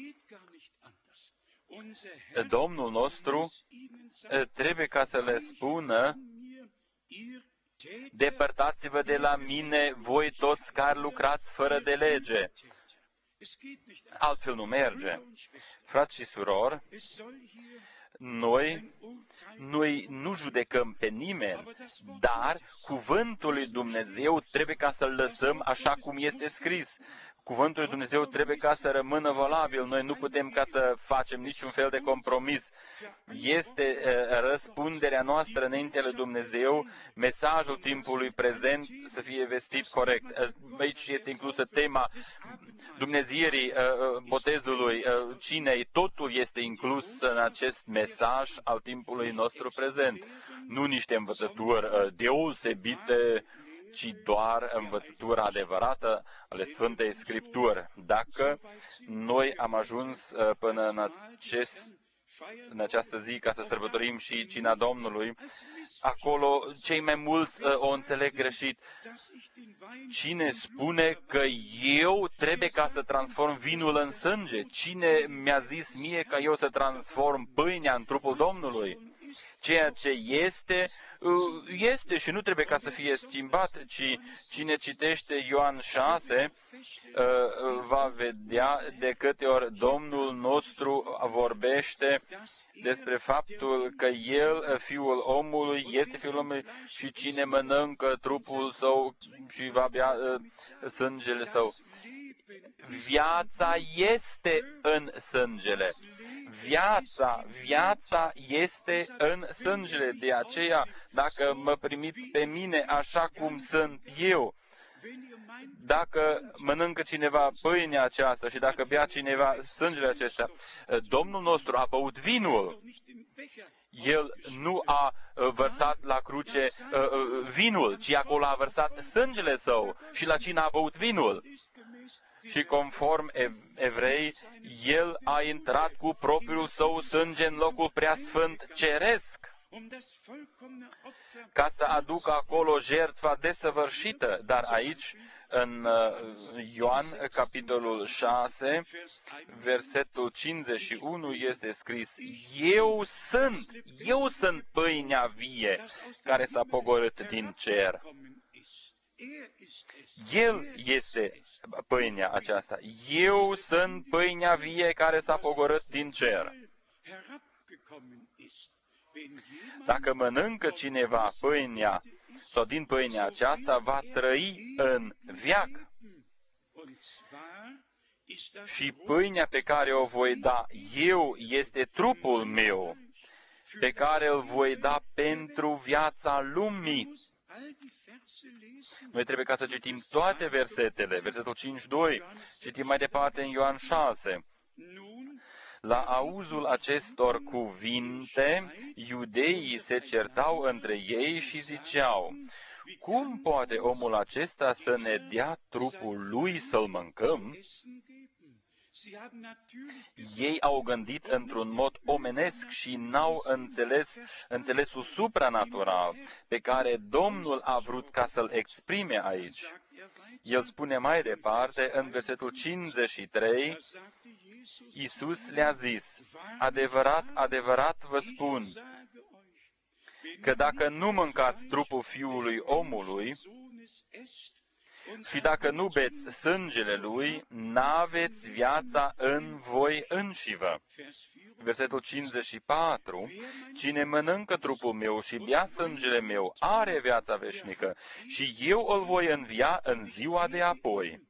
Domnul nostru trebuie ca să le spună, depărtați-vă de la mine, voi toți care lucrați fără de lege. Altfel nu merge. Frați și surori, noi nu judecăm pe nimeni, dar cuvântul lui Dumnezeu trebuie ca să-l lăsăm așa cum este scris. Cuvântul lui Dumnezeu trebuie ca să rămână valabil. Noi nu putem ca să facem niciun fel de compromis. Este răspunderea noastră înainte lui Dumnezeu, mesajul timpului prezent să fie vestit corect. Aici este inclusă tema dumnezeirii, botezului, cinei. Totul este inclus în acest mesaj al timpului nostru prezent. Nu niște învățături deosebite, ci doar învățătura adevărată ale Sfântei Scripturi. Dacă noi am ajuns până în această zi ca să sărbătorim și cina Domnului, acolo cei mai mulți o înțeleg greșit. Cine spune că eu trebuie ca să transform vinul în sânge? Cine mi-a zis mie că eu să transform pâinea în trupul Domnului? ceea ce este, este și nu trebuie ca să fie schimbat, ci cine citește Ioan 6 va vedea de câte ori Domnul nostru vorbește despre faptul că El, Fiul omului, este Fiul omului și cine mănâncă trupul său și va bea sângele său. Viața este în sângele. Viața este în sângele. De aceea, dacă mă primiți pe mine așa cum sunt eu, dacă mănâncă cineva pâinea aceasta și dacă bea cineva sângele acesta, Domnul nostru a băut vinul. El nu a vărsat la cruce vinul, ci acolo a vărsat sângele său și la cină a băut vinul. Și conform Evrei, El a intrat cu propriul său sânge în locul preasfânt ceresc, ca să aducă acolo jertfa desăvârșită. Dar aici, în Ioan, capitolul 6, versetul 51, este scris: Eu sunt pâinea vie care s-a pogorât din cer. El este pâinea aceasta. Eu sunt pâinea vie care s-a pogorât din cer. Dacă mănâncă cineva pâinea sau din pâinea aceasta, va trăi în veac. Și pâinea pe care o voi da eu este trupul meu, pe care îl voi da pentru viața lumii. Noi trebuie ca să citim toate versetele. Versetul 5:2, citim mai departe în Ioan 6. La auzul acestor cuvinte, iudeii se certau între ei și ziceau: cum poate omul acesta să ne dea trupul lui să-l mâncăm? Ei au gândit într-un mod omenesc și n-au înțelesul supranatural pe care Domnul a vrut ca să-l exprime aici. El spune mai departe, în versetul 53, Iisus le-a zis: adevărat, adevărat vă spun, că dacă nu mâncați trupul Fiului omului și dacă nu beți sângele Lui, n-aveți viața în voi înșivă. Versetul 54, cine mănâncă trupul meu și bea sângele meu are viața veșnică și eu îl voi învia în ziua de apoi.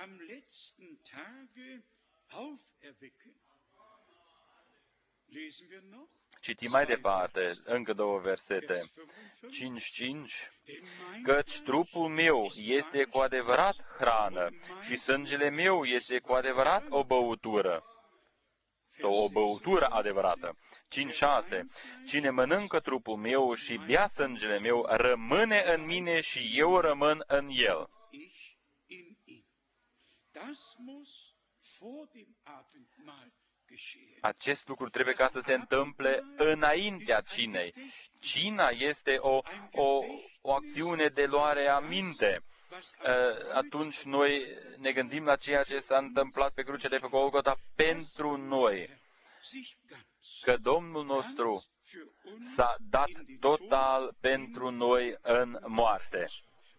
Citim mai departe, încă două versete. 5:5, căci trupul meu este cu adevărat hrană și sângele meu este cu adevărat o băutură. O băutură adevărată. 5:6, cine mănâncă trupul meu și bea sângele meu rămâne în mine și eu rămân în el. Acest lucru trebuie ca să se întâmple înaintea cinei. Cina este o acțiune de luare a minte. Atunci noi ne gândim la ceea ce s-a întâmplat pe crucea de pe Golgota pentru noi. Că Domnul nostru s-a dat total pentru noi în moarte.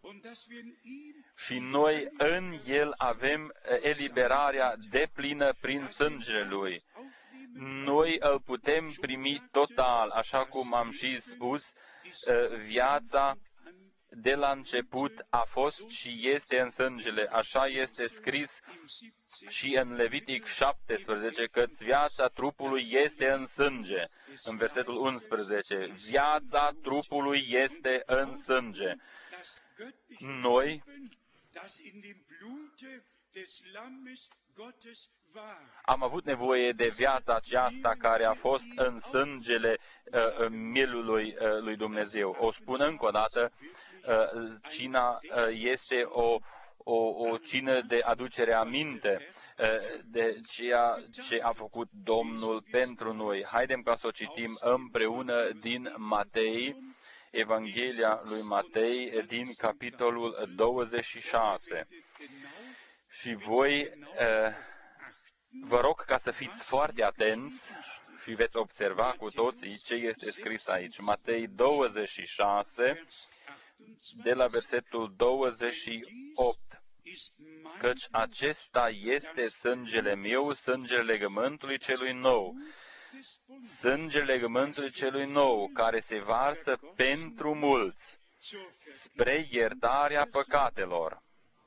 Și noi în El avem eliberarea deplină prin sângele Lui. Noi îl putem primi total, așa cum am și spus, viața de la început a fost și este în sângele. Așa este scris și în Levitic 17, că viața trupului este în sânge. În versetul 11, viața trupului este în sânge. Noi am avut nevoie de viața aceasta care a fost în sângele mielului lui Dumnezeu. O spun încă o dată, cina este o cină de aducere aminte de ceea ce a făcut Domnul pentru noi. Haidem ca să o citim împreună din Matei, Evanghelia lui Matei, din capitolul 26. Și voi Vă rog ca să fiți foarte atenți și veți observa cu toții ce este scris aici. Matei 26, de la versetul 28. Căci acesta este sângele meu, sângele legământului celui nou. Sângele legământului celui nou, care se varsă pentru mulți, spre iertarea păcatelor.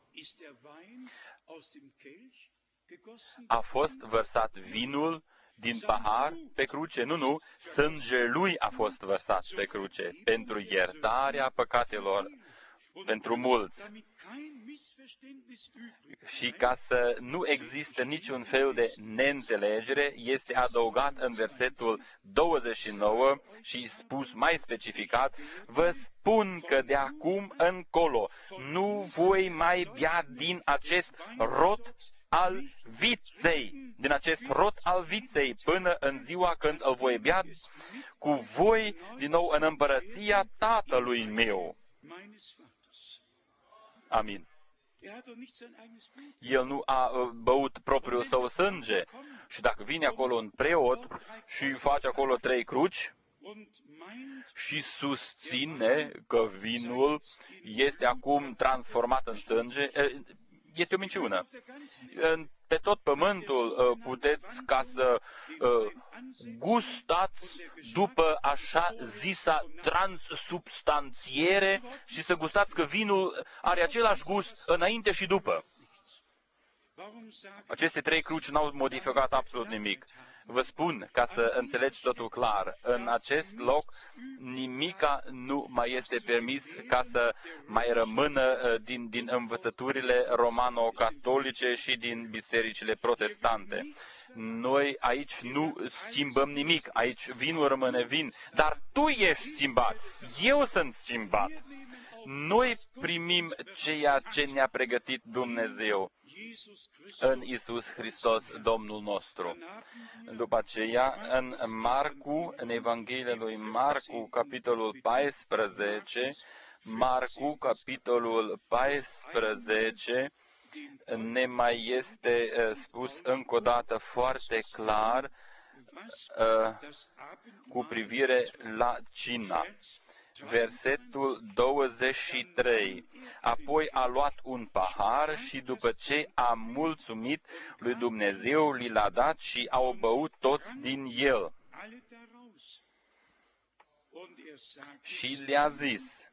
A fost vărsat vinul din pahar pe cruce? Nu, sângele lui a fost vărsat pe cruce pentru iertarea păcatelor, pentru mulți. Și ca să nu există niciun fel de neînțelegere, este adăugat în versetul 29 și spus mai specificat: vă spun că de acum încolo nu voi mai bea din acest rot al viței, până în ziua când îl voi bea cu voi din nou în împărăția Tatălui meu. Amin. El nu a băut propriul său sânge. Și dacă vine acolo un preot și face acolo 3 cruci și susține că vinul este acum transformat în sânge, este o minciună. Pe tot pământul puteți ca să gustați după așa zisa transsubstanțiere și să gustați că vinul are același gust înainte și după. Aceste 3 cruci n-au modificat absolut nimic. Vă spun, ca să înțelegi totul clar, în acest loc nimica nu mai este permis ca să mai rămână din învățăturile romano-catolice și din bisericile protestante. Noi aici nu schimbăm nimic, aici vinul rămâne vin, dar tu ești schimbat, eu sunt schimbat. Noi primim ceea ce ne-a pregătit Dumnezeu în Iisus Hristos, Domnul nostru. După aceea, în Evanghelia lui Marcu, capitolul 14, ne mai este spus încă o dată foarte clar cu privire la cina. Versetul 23. Apoi a luat un pahar și după ce a mulțumit lui Dumnezeu, li l-a dat și au băut toți din el. Și le-a zis,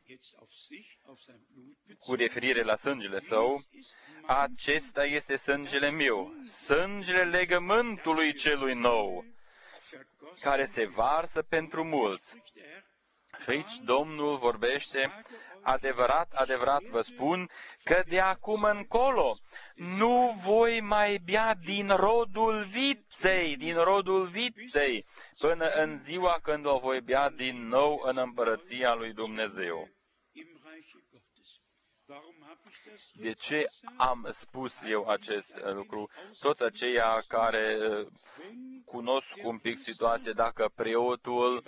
cu referire la sângele său: acesta este sângele meu, sângele legământului celui nou, care se varsă pentru mulți. Și aici Domnul vorbește: adevărat, adevărat vă spun că de acum încolo nu voi mai bea din rodul viței, până în ziua când o voi bea din nou în împărăția lui Dumnezeu. De ce am spus eu acest lucru? Toți aceia care cunosc un pic situația, dacă preotul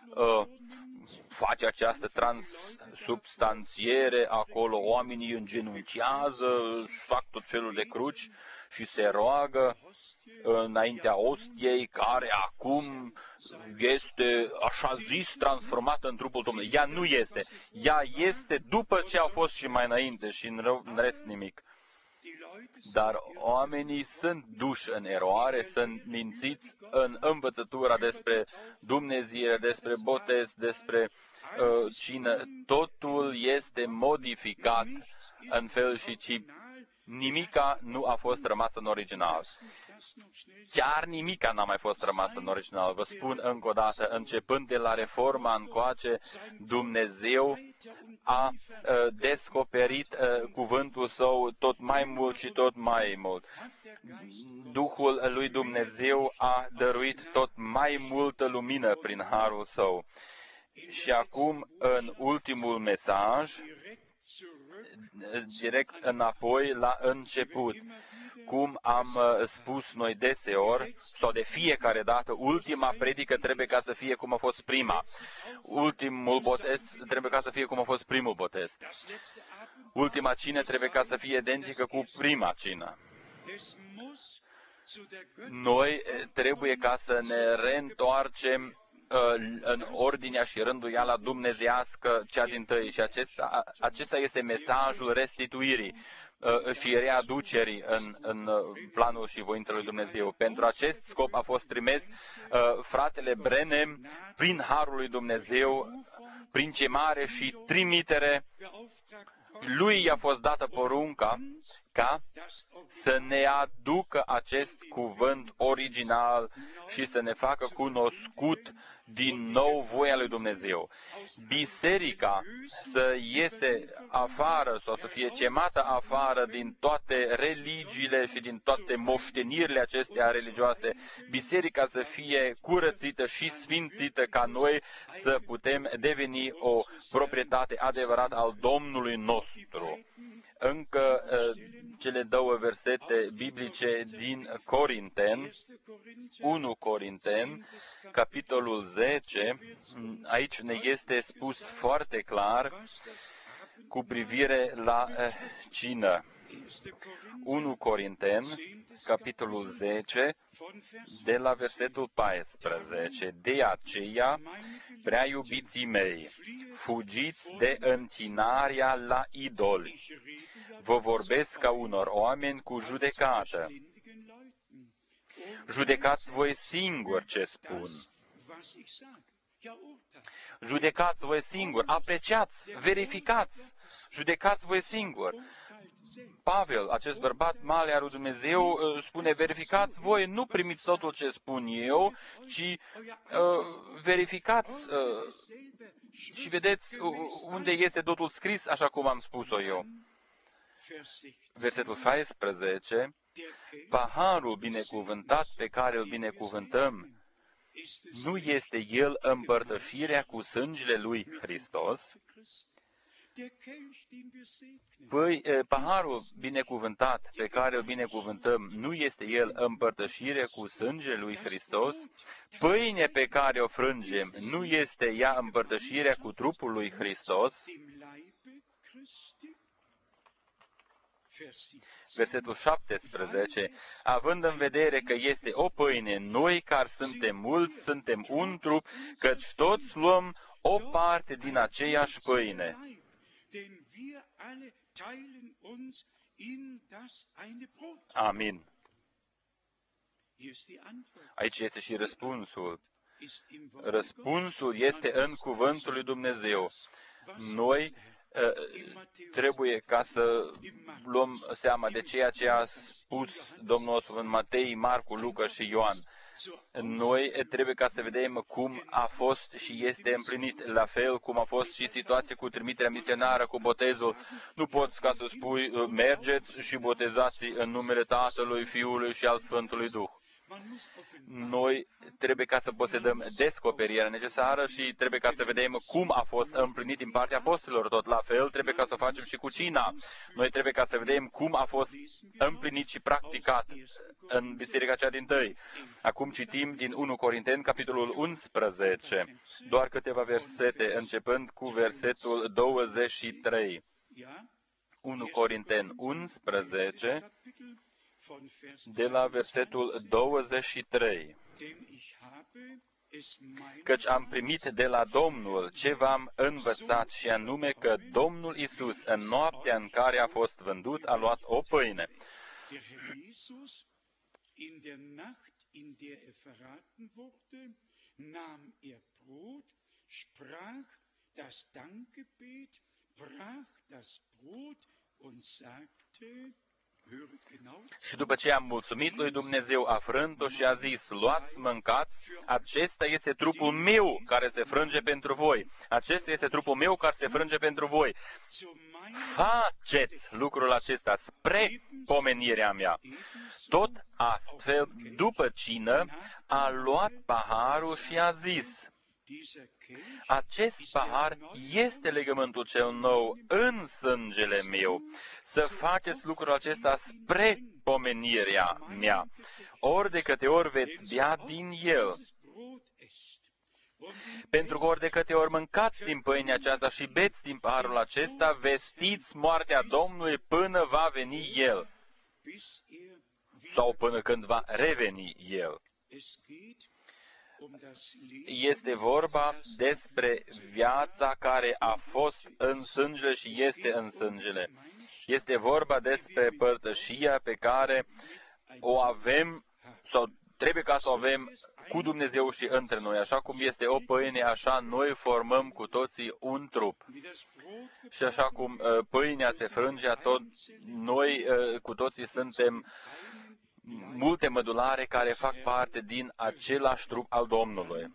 face această transsubstanțiere, acolo oamenii îngenunchează, fac tot felul de cruci și se roagă înaintea ostiei, care acum este, așa zis, transformată în trupul Domnului. Ea nu este. Ea este după ce a fost și mai înainte și în rest nimic. Dar oamenii sunt duși în eroare, sunt mințiți în învățătura despre Dumnezeu, despre botez, despre cină. Totul este modificat în fel și chip. Nimica nu a fost rămas în original. Chiar nimica n-a mai fost rămas în original. Vă spun încă o dată, începând de la Reforma încoace, Dumnezeu a descoperit cuvântul Său tot mai mult și tot mai mult. Duhul lui Dumnezeu a dăruit tot mai multă lumină prin harul Său. Și acum, în ultimul mesaj, direct înapoi la început, cum am spus noi deseori, sau de fiecare dată, ultima predică trebuie ca să fie cum a fost prima. Ultimul botez trebuie ca să fie cum a fost primul botez. Ultima cină trebuie ca să fie identică cu prima cină. Noi trebuie ca să ne reîntoarcem în ordinea și rânduiala dumnezeiască cea dintâi și acesta este mesajul restituirii și readucerii în planul și voința lui Dumnezeu. Pentru acest scop a fost trimis fratele Branham prin harul lui Dumnezeu, prin chemare și trimitere. Lui i-a fost dată porunca ca să ne aducă acest cuvânt original și să ne facă cunoscut din nou voia lui Dumnezeu. Biserica să iese afară sau să fie chemată afară din toate religiile și din toate moștenirile acestea religioase. Biserica să fie curățită și sfințită ca noi să putem deveni o proprietate adevărată al Domnului nostru. Încă cele două versete biblice din Corinteni, 1 Corinteni, capitolul 10, aici ne este spus foarte clar cu privire la cină. 1 Corinteni, capitolul 10, de la versetul 14. De aceea, prea iubiții mei, fugiți de închinarea la idoli. Vă vorbesc ca unor oameni cu judecată. Judecați voi singuri ce spun. Judecați voi singuri, apreciați, verificați, judecați voi singuri. Pavel, acest bărbat mare al lui Dumnezeu, spune, verificați voi, nu primiți totul ce spun eu, ci verificați și vedeți unde este totul scris, așa cum am spus-o eu. Versetul 16, paharul binecuvântat pe care îl binecuvântăm, nu este el împărtășirea cu sângele lui Hristos? Păi, paharul binecuvântat pe care îl binecuvântăm, nu este el împărtășire cu sângele lui Hristos? Pâine pe care o frângem, nu este ea împărtășirea cu trupul lui Hristos? Versetul 17, având în vedere că este o pâine, noi care suntem mulți, suntem un trup, căci toți luăm o parte din aceeași pâine. Amin. Aici este și răspunsul. Răspunsul este în cuvântul lui Dumnezeu. Noi trebuie ca să luăm seama de ceea ce a spus Domnul nostru în Matei, Marcu, Luca și Ioan. Noi trebuie ca să vedem cum a fost și este împlinit, la fel cum a fost și situația cu trimiterea misionară, cu botezul. Nu poți ca să spui, mergeți și botezați în numele Tatălui, Fiului și al Sfântului Duh. Noi trebuie ca să posedăm descoperirea necesară și trebuie ca să vedem cum a fost împlinit din partea apostolilor. Tot la fel trebuie ca să o facem și cu cina. Noi trebuie ca să vedem cum a fost împlinit și practicat în biserica cea dintâi. Acum citim din 1 Corinteni, capitolul 11, doar câteva versete, începând cu versetul 23. 1 Corinteni 11, de la versetul 23. Căci am primit de la Domnul ce v-am învățat, și anume că Domnul Iisus, în noaptea în care a fost vândut, a luat o pâine. Și după ce am mulțumit lui Dumnezeu, a frânt-o și a zis, luați, mâncați, acesta este trupul meu care se frânge pentru voi. Acesta este trupul meu care se frânge pentru voi. Faceți lucrul acesta spre pomenirea mea. Tot astfel, după cină, a luat paharul și a zis, acest pahar este legământul cel nou în sângele meu. Să faceți lucrul acesta spre pomenirea mea. Ori de câte ori veți bea din el. Pentru că ori de câte ori mâncați din pâinea aceasta și beți din paharul acesta, vestiți moartea Domnului până va veni El. sau până când va reveni El. Este vorba despre viața care a fost în sângele și este în sângele. Este vorba despre părtășia pe care o avem sau trebuie ca să o avem cu Dumnezeu și între noi. Așa cum este o pâine, așa noi formăm cu toții un trup. Și așa cum pâinea se frânge, tot noi cu toții suntem multe mădulare care fac parte din același trup al Domnului.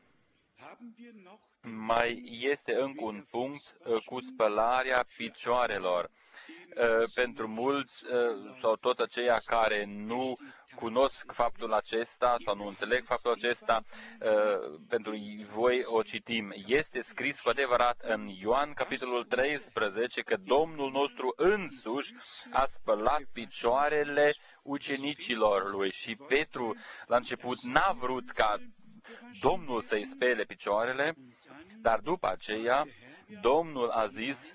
Mai este încă un punct cu spălarea picioarelor. Pentru mulți sau tot aceia care nu cunosc faptul acesta sau nu înțeleg faptul acesta, pentru voi o citim. Este scris cu adevărat în Ioan, capitolul 13, că Domnul nostru însuși a spălat picioarele ucenicilor lui și Petru la început n-a vrut ca Domnul să-i spele picioarele, dar după aceea Domnul a zis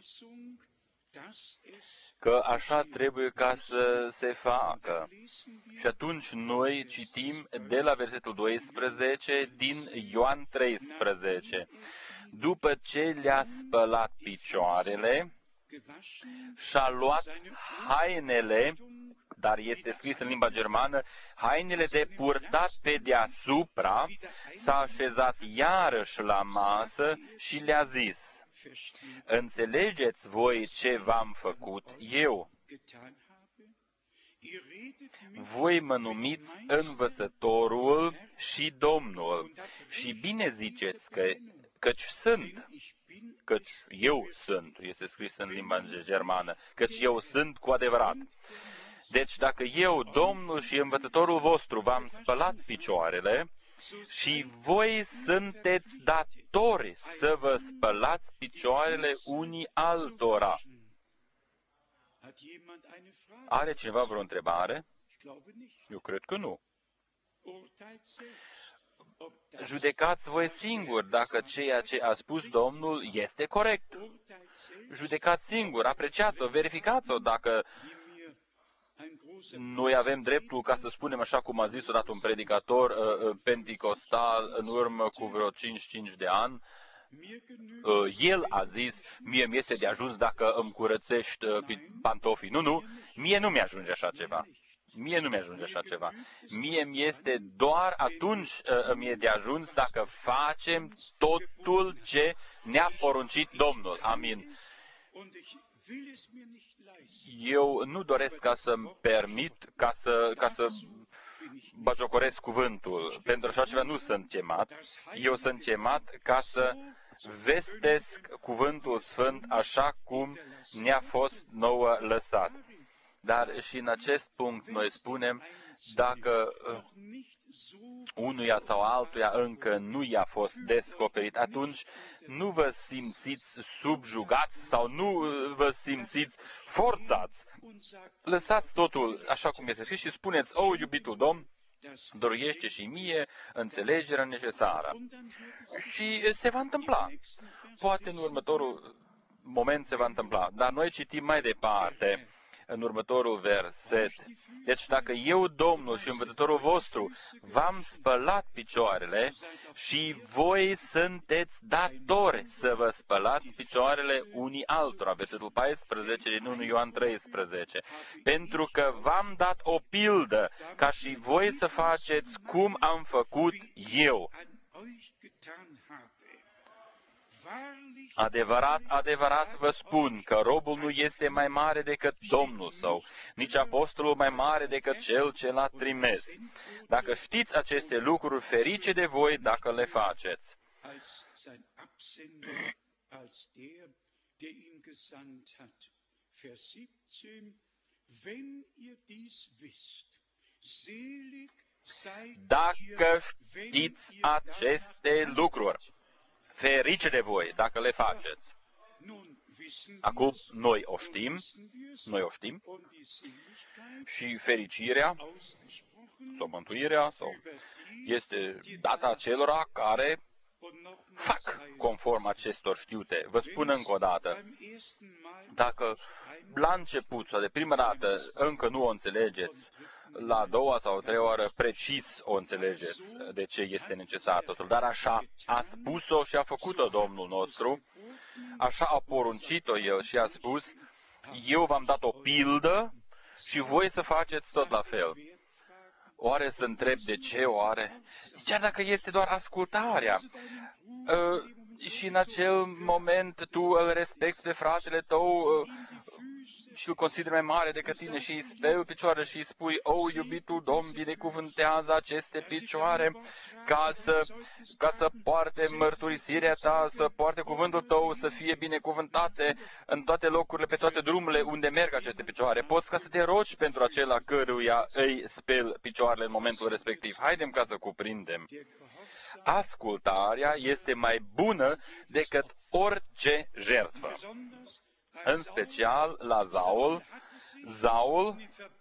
că așa trebuie ca să se facă. Și atunci noi citim de la versetul 12 din Ioan 13. După ce le-a spălat picioarele, și-a luat hainele, dar este scris în limba germană, hainele de purtat pe deasupra, s-a așezat iarăși la masă și le-a zis: înțelegeți voi ce v-am făcut eu? Voi mă numiți învățătorul și Domnul și bine ziceți căci eu sunt, este scris în limba germană, căci eu sunt cu adevărat. Deci dacă eu, Domnul și învățătorul vostru, v-am spălat picioarele, și voi sunteți datori să vă spălați picioarele unii altora. Are cineva vreo întrebare? Eu cred că nu. Judecați voi singuri dacă ceea ce a spus Domnul este corect. Judecați singur, apreciați-o, verificați-o dacă noi avem dreptul, ca să spunem așa cum a zis odată un predicator penticostal în urmă cu vreo 55 de ani, el a zis: mie mi-este de ajuns dacă îmi curățești pantofii. Nu, mie nu mi-ajunge așa ceva. Mie mi-este doar atunci mi-e de ajuns dacă facem totul ce ne-a poruncit Domnul. Amin. Eu nu doresc ca să-mi permit, ca să bagiocoresc cuvântul. Pentru așa ceva nu sunt chemat. Eu sunt chemat ca să vestesc cuvântul sfânt așa cum ne-a fost nouă lăsat. Dar și în acest punct noi spunem, dacă unuia sau altuia încă nu i-a fost descoperit, atunci nu vă simțiți subjugați sau nu vă simțiți forțați. Lăsați totul așa cum este scris și spuneți: iubitul Domn, dăruiește și mie înțelegerea necesară. Și se va întâmpla. Poate în următorul moment se va întâmpla. Dar noi citim mai departe în următorul verset. Deci dacă eu, Domnul și învățătorul vostru, v-am spălat picioarele și voi sunteți datori să vă spălați picioarele unii altora. Versetul 14 din 1 Ioan 13. Pentru că v-am dat o pildă ca și voi să faceți cum am făcut eu. Adevărat, adevărat vă spun că robul nu este mai mare decât Domnul său, nici apostolul mai mare decât cel ce l-a trimis. Dacă știți aceste lucruri, ferice de voi dacă le faceți. Dacă știți aceste lucruri, ferice de voi dacă le faceți. Acum noi o știm și fericirea sau mântuirea este data acelora care fac conform acestor știute. Vă spun încă o dată, dacă la început sau de prima dată încă nu o înțelegeți, la a doua sau a treia oară precis o înțelegeți de ce este necesar totul. Dar așa a spus-o și a făcut-o Domnul nostru, așa a poruncit-o El și a spus, eu v-am dat o pildă și voi să faceți tot la fel. Oare să întreb de ce, oare? Chiar dacă este doar ascultarea. Și în acel moment tu îl respecti pe fratele tău și îl consideri mai mare decât tine și îi speli picioare și îi spui, iubitul Domn, binecuvântează aceste picioare ca să poarte mărturisirea ta, să poarte cuvântul tău, să fie binecuvântate în toate locurile, pe toate drumurile unde merg aceste picioare. Poți ca să te rogi pentru acela căruia îi speli picioarele în momentul respectiv. Haidem ca să cuprindem. Ascultarea este mai bună decât orice jertfă. În special la Saul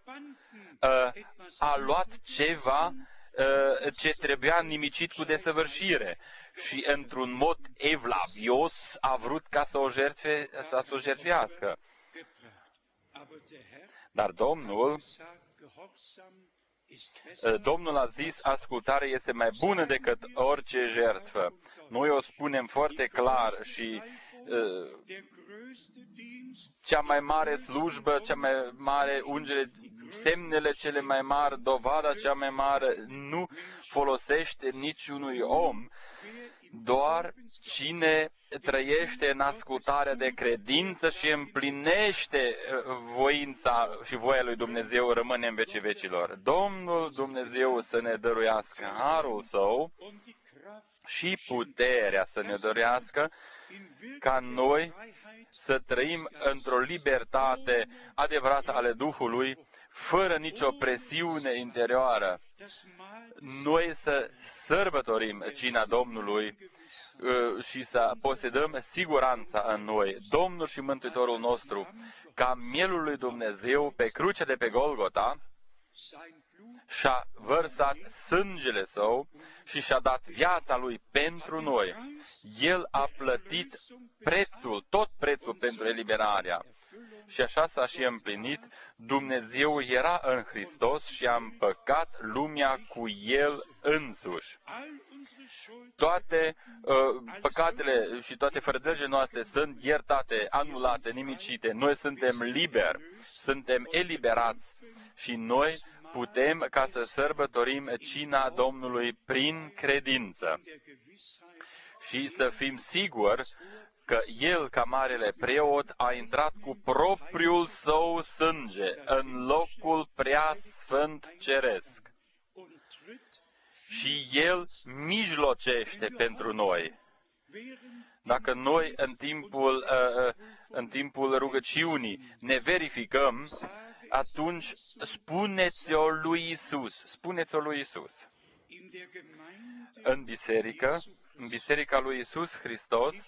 a luat ceva ce trebuia nimicit cu desăvârșire și într-un mod evlavios a vrut ca să o jertfească. Dar Domnul a zis, ascultarea este mai bună decât orice jertfă. Noi o spunem foarte clar și cea mai mare slujbă, cea mai mare ungere, semnele cele mai mari, dovada cea mai mare nu folosește niciunui om, doar cine trăiește în ascultarea de credință și împlinește voința și voia lui Dumnezeu rămâne în vecii vecilor. Domnul Dumnezeu să ne dăruiască harul Său și puterea să ne dăruiască ca noi să trăim într-o libertate adevărată ale Duhului, fără nicio presiune interioară. Noi să sărbătorim cina Domnului și să posedăm siguranța în noi. Domnul și Mântuitorul nostru, ca mielul lui Dumnezeu pe crucea de pe Golgota, și-a vărsat sângele Său și și-a dat viața Lui pentru noi. El a plătit prețul, tot prețul pentru eliberarea. Și așa s-a și împlinit. Dumnezeu era în Hristos și a împăcat lumea cu El însuși. Toate păcatele și toate fărădările noastre sunt iertate, anulate, nimicite. Noi suntem liberi, suntem eliberați și noi putem ca să sărbătorim cina Domnului prin credință și să fim siguri că El, ca marele preot, a intrat cu propriul Său sânge în locul prea sfânt ceresc. Și El mijlocește pentru noi. Dacă noi în timpul rugăciunii ne verificăm, atunci spuneți-o lui Isus. Spuneți-o lui Isus. În biserica lui Isus Hristos,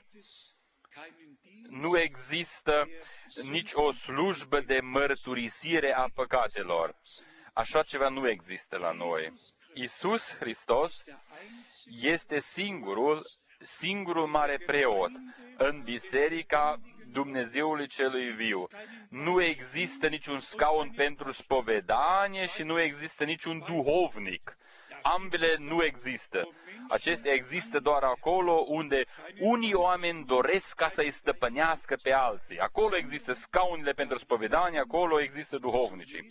nu există nici o slujbă de mărturisire a păcatelor. Așa ceva nu există la noi. Isus Hristos este singurul mare preot în biserica Dumnezeului celui viu. Nu există niciun scaun pentru spovedanie și nu există niciun duhovnic. Ambele nu există. Acestea există doar acolo unde unii oameni doresc ca să-i stăpânească pe alții. Acolo există scaunile pentru spovedanie, acolo există duhovnicii.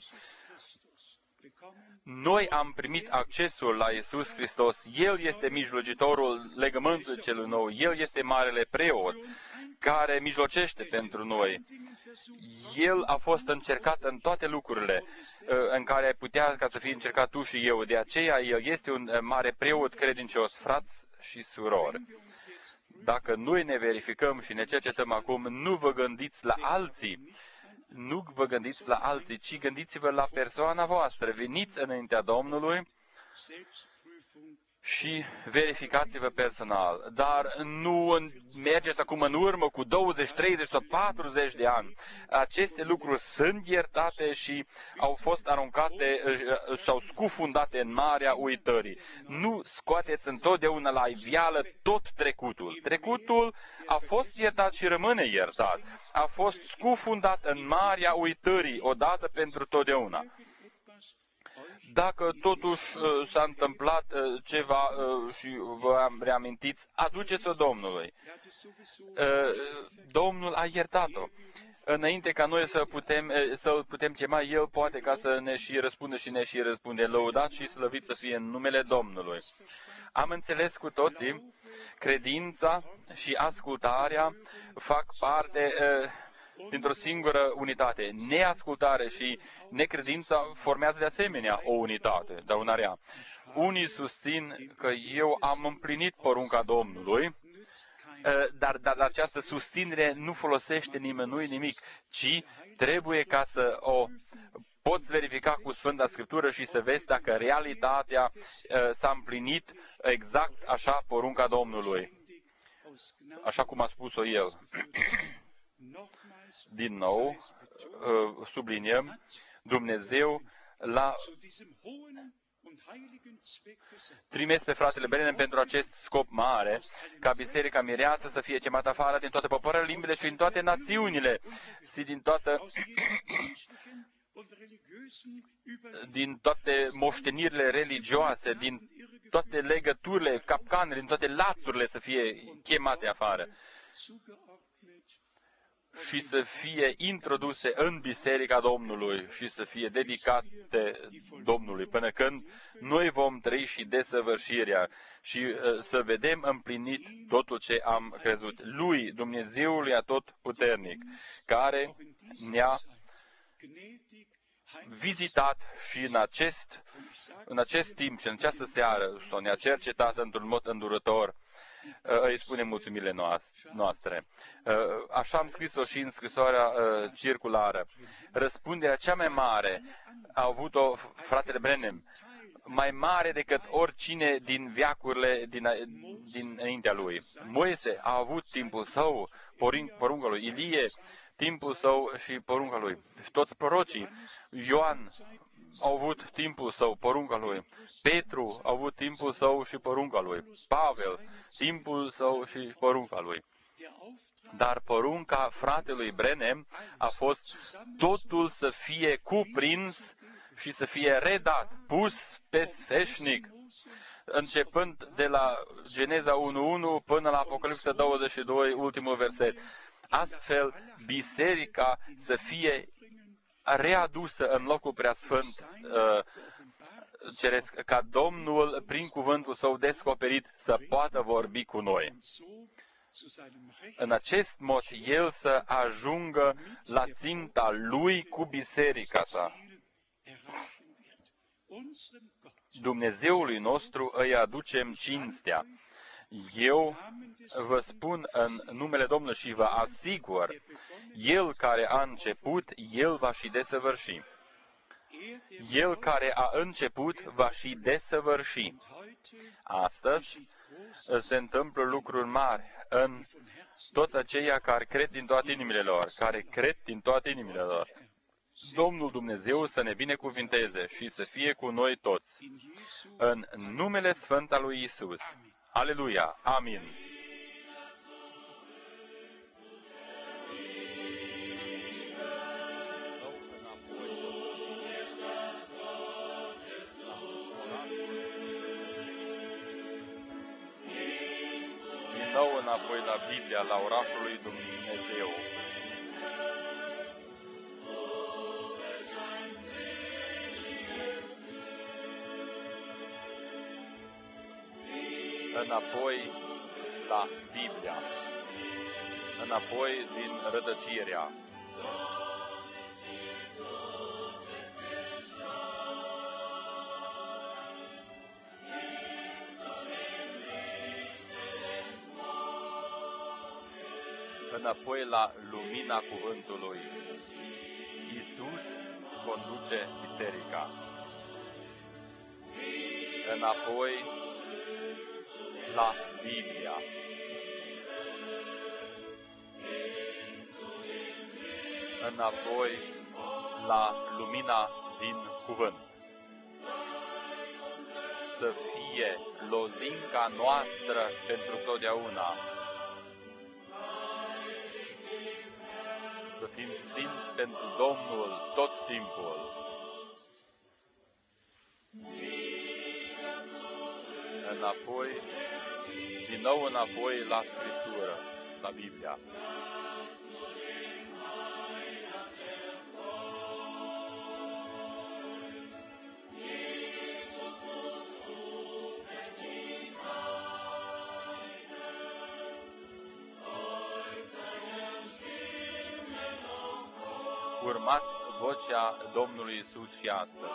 Noi am primit accesul la Iisus Hristos. El este mijlocitorul legământului celui nou. El este marele preot care mijlocește pentru noi. El a fost încercat în toate lucrurile în care ai putea ca să fii încercat tu și eu. De aceea El este un mare preot credincios, frați și surori. Dacă noi ne verificăm și ne cercetăm acum, nu vă gândiți la alții, ci gândiți-vă la persoana voastră. Veniți înaintea Domnului și verificați-vă personal. Dar nu mergeți acum în urmă cu 20, 30 sau 40 de ani. Aceste lucruri sunt iertate și au fost aruncate sau scufundate în marea uitării. Nu scoateți întotdeauna la iveală tot trecutul. Trecutul a fost iertat și rămâne iertat. A fost scufundat în marea uitării odată pentru totdeauna. Dacă totuși s-a întâmplat ceva și vă reamintiți, aduceți-o Domnului. Domnul a iertat-o. Înainte ca noi să-L putem chema, El poate ca să ne și răspundă și ne și răspunde. Lăudat și slăvit să fie în numele Domnului. Am înțeles cu toții, credința și ascultarea fac parte dintr-o singură unitate. Neascultare și necredința formează de asemenea o unitate, dar una rea. Unii susțin că eu am împlinit porunca Domnului, dar această susținere nu folosește nimănui nimic, ci trebuie ca să o poți verifica cu Sfânta Scriptură și să vezi dacă realitatea s-a împlinit exact așa porunca Domnului, așa cum a spus-o El. Din nou, subliniem, Dumnezeu l-a trimis pe fratele Branham pentru acest scop mare, ca biserica mireasă să fie chemată afară din toate popoarele, limbile și din toate națiunile și din toate moștenirile religioase, din toate legăturile, capcanele, din toate lațurile să fie chemate afară și să fie introduse în Biserica Domnului și să fie dedicate Domnului, până când noi vom trăi și desăvârșirea și să vedem împlinit totul ce am crezut. Lui, Dumnezeului Atotputernic, care ne-a vizitat și în acest timp și în această seară sau ne-a cercetat într-un mod îndurător, îi spunem mulțumirile noastre. Așa am scris-o și în scrisoarea circulară. Răspunderea cea mai mare a avut-o fratele Branham, mai mare decât oricine din veacurile dinaintea lui. Moise a avut timpul său, porunca lui. Ilie, timpul său și porunca lui. Toți prorocii, Ioan, au avut timpul său, porunca lui. Petru a avut timpul său și porunca lui. Pavel, timpul său și porunca lui. Dar porunca fratelui Branham a fost totul să fie cuprins și să fie redat, pus pe sfeșnic, începând de la Geneza 1.1 până la Apocalipsa 22, ultimul verset. Astfel, biserica să fie readusă în locul preasfânt ceresc, ca Domnul, prin cuvântul Său descoperit, să poată vorbi cu noi. În acest mod, El să ajungă la ținta Lui cu biserica sa. Dumnezeului nostru îi aducem cinstea. Eu vă spun în numele Domnului și vă asigur, El care a început, El va și desăvârși. El care a început va și desăvârși. Astăzi se întâmplă lucruri mari în toți aceia care cred din toate inimile lor, Domnul Dumnezeu să ne binecuvinteze și să fie cu noi toți. În numele Sfânt al lui Isus. Aleluia! Amin! Din nou înapoi la Biblia, la orașul lui Dumnezeu. Înapoi la Biblia, înapoi din rătăcirea. Înapoi la lumina cuvântului. Iisus conduce biserica. Înapoi la Biblia. Înapoi la lumina din cuvânt. Să fie lozinca noastră pentru totdeauna. Să fim sfinți pentru Domnul tot timpul. înapoi, din nou înapoi la Scriptură, la Biblia. Urmați vocea Domnului Iisus și astăzi.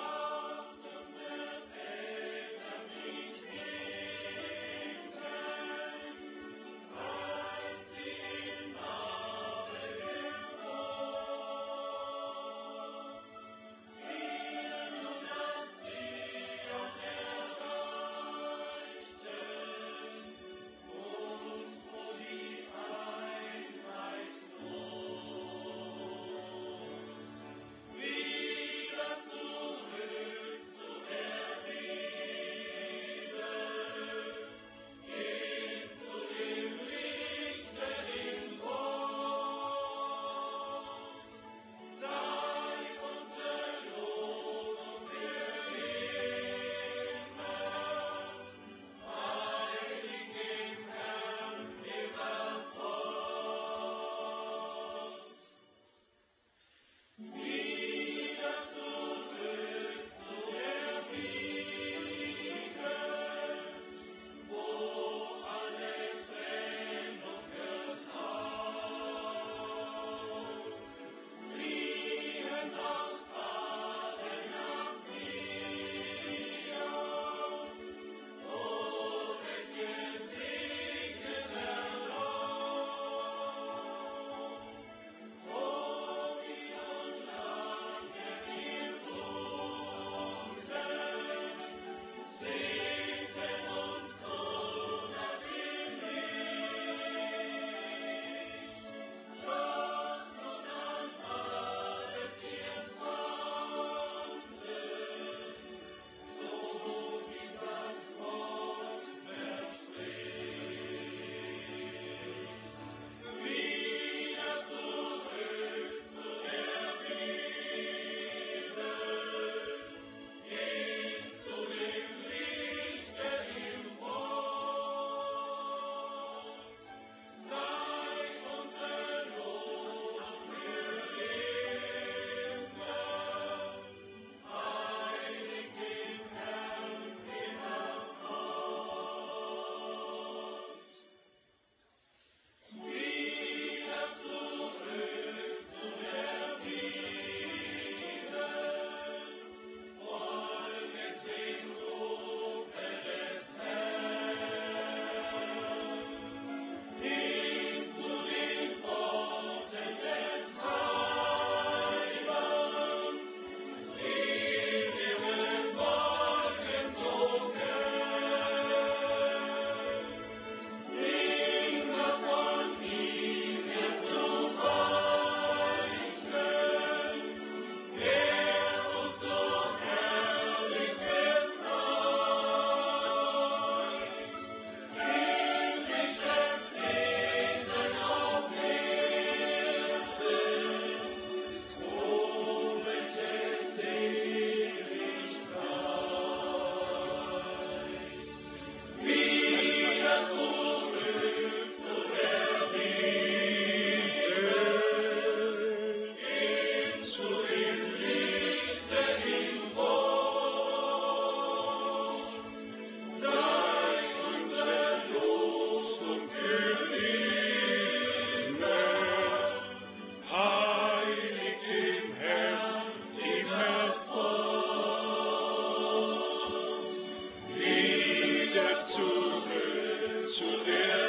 zurück zu der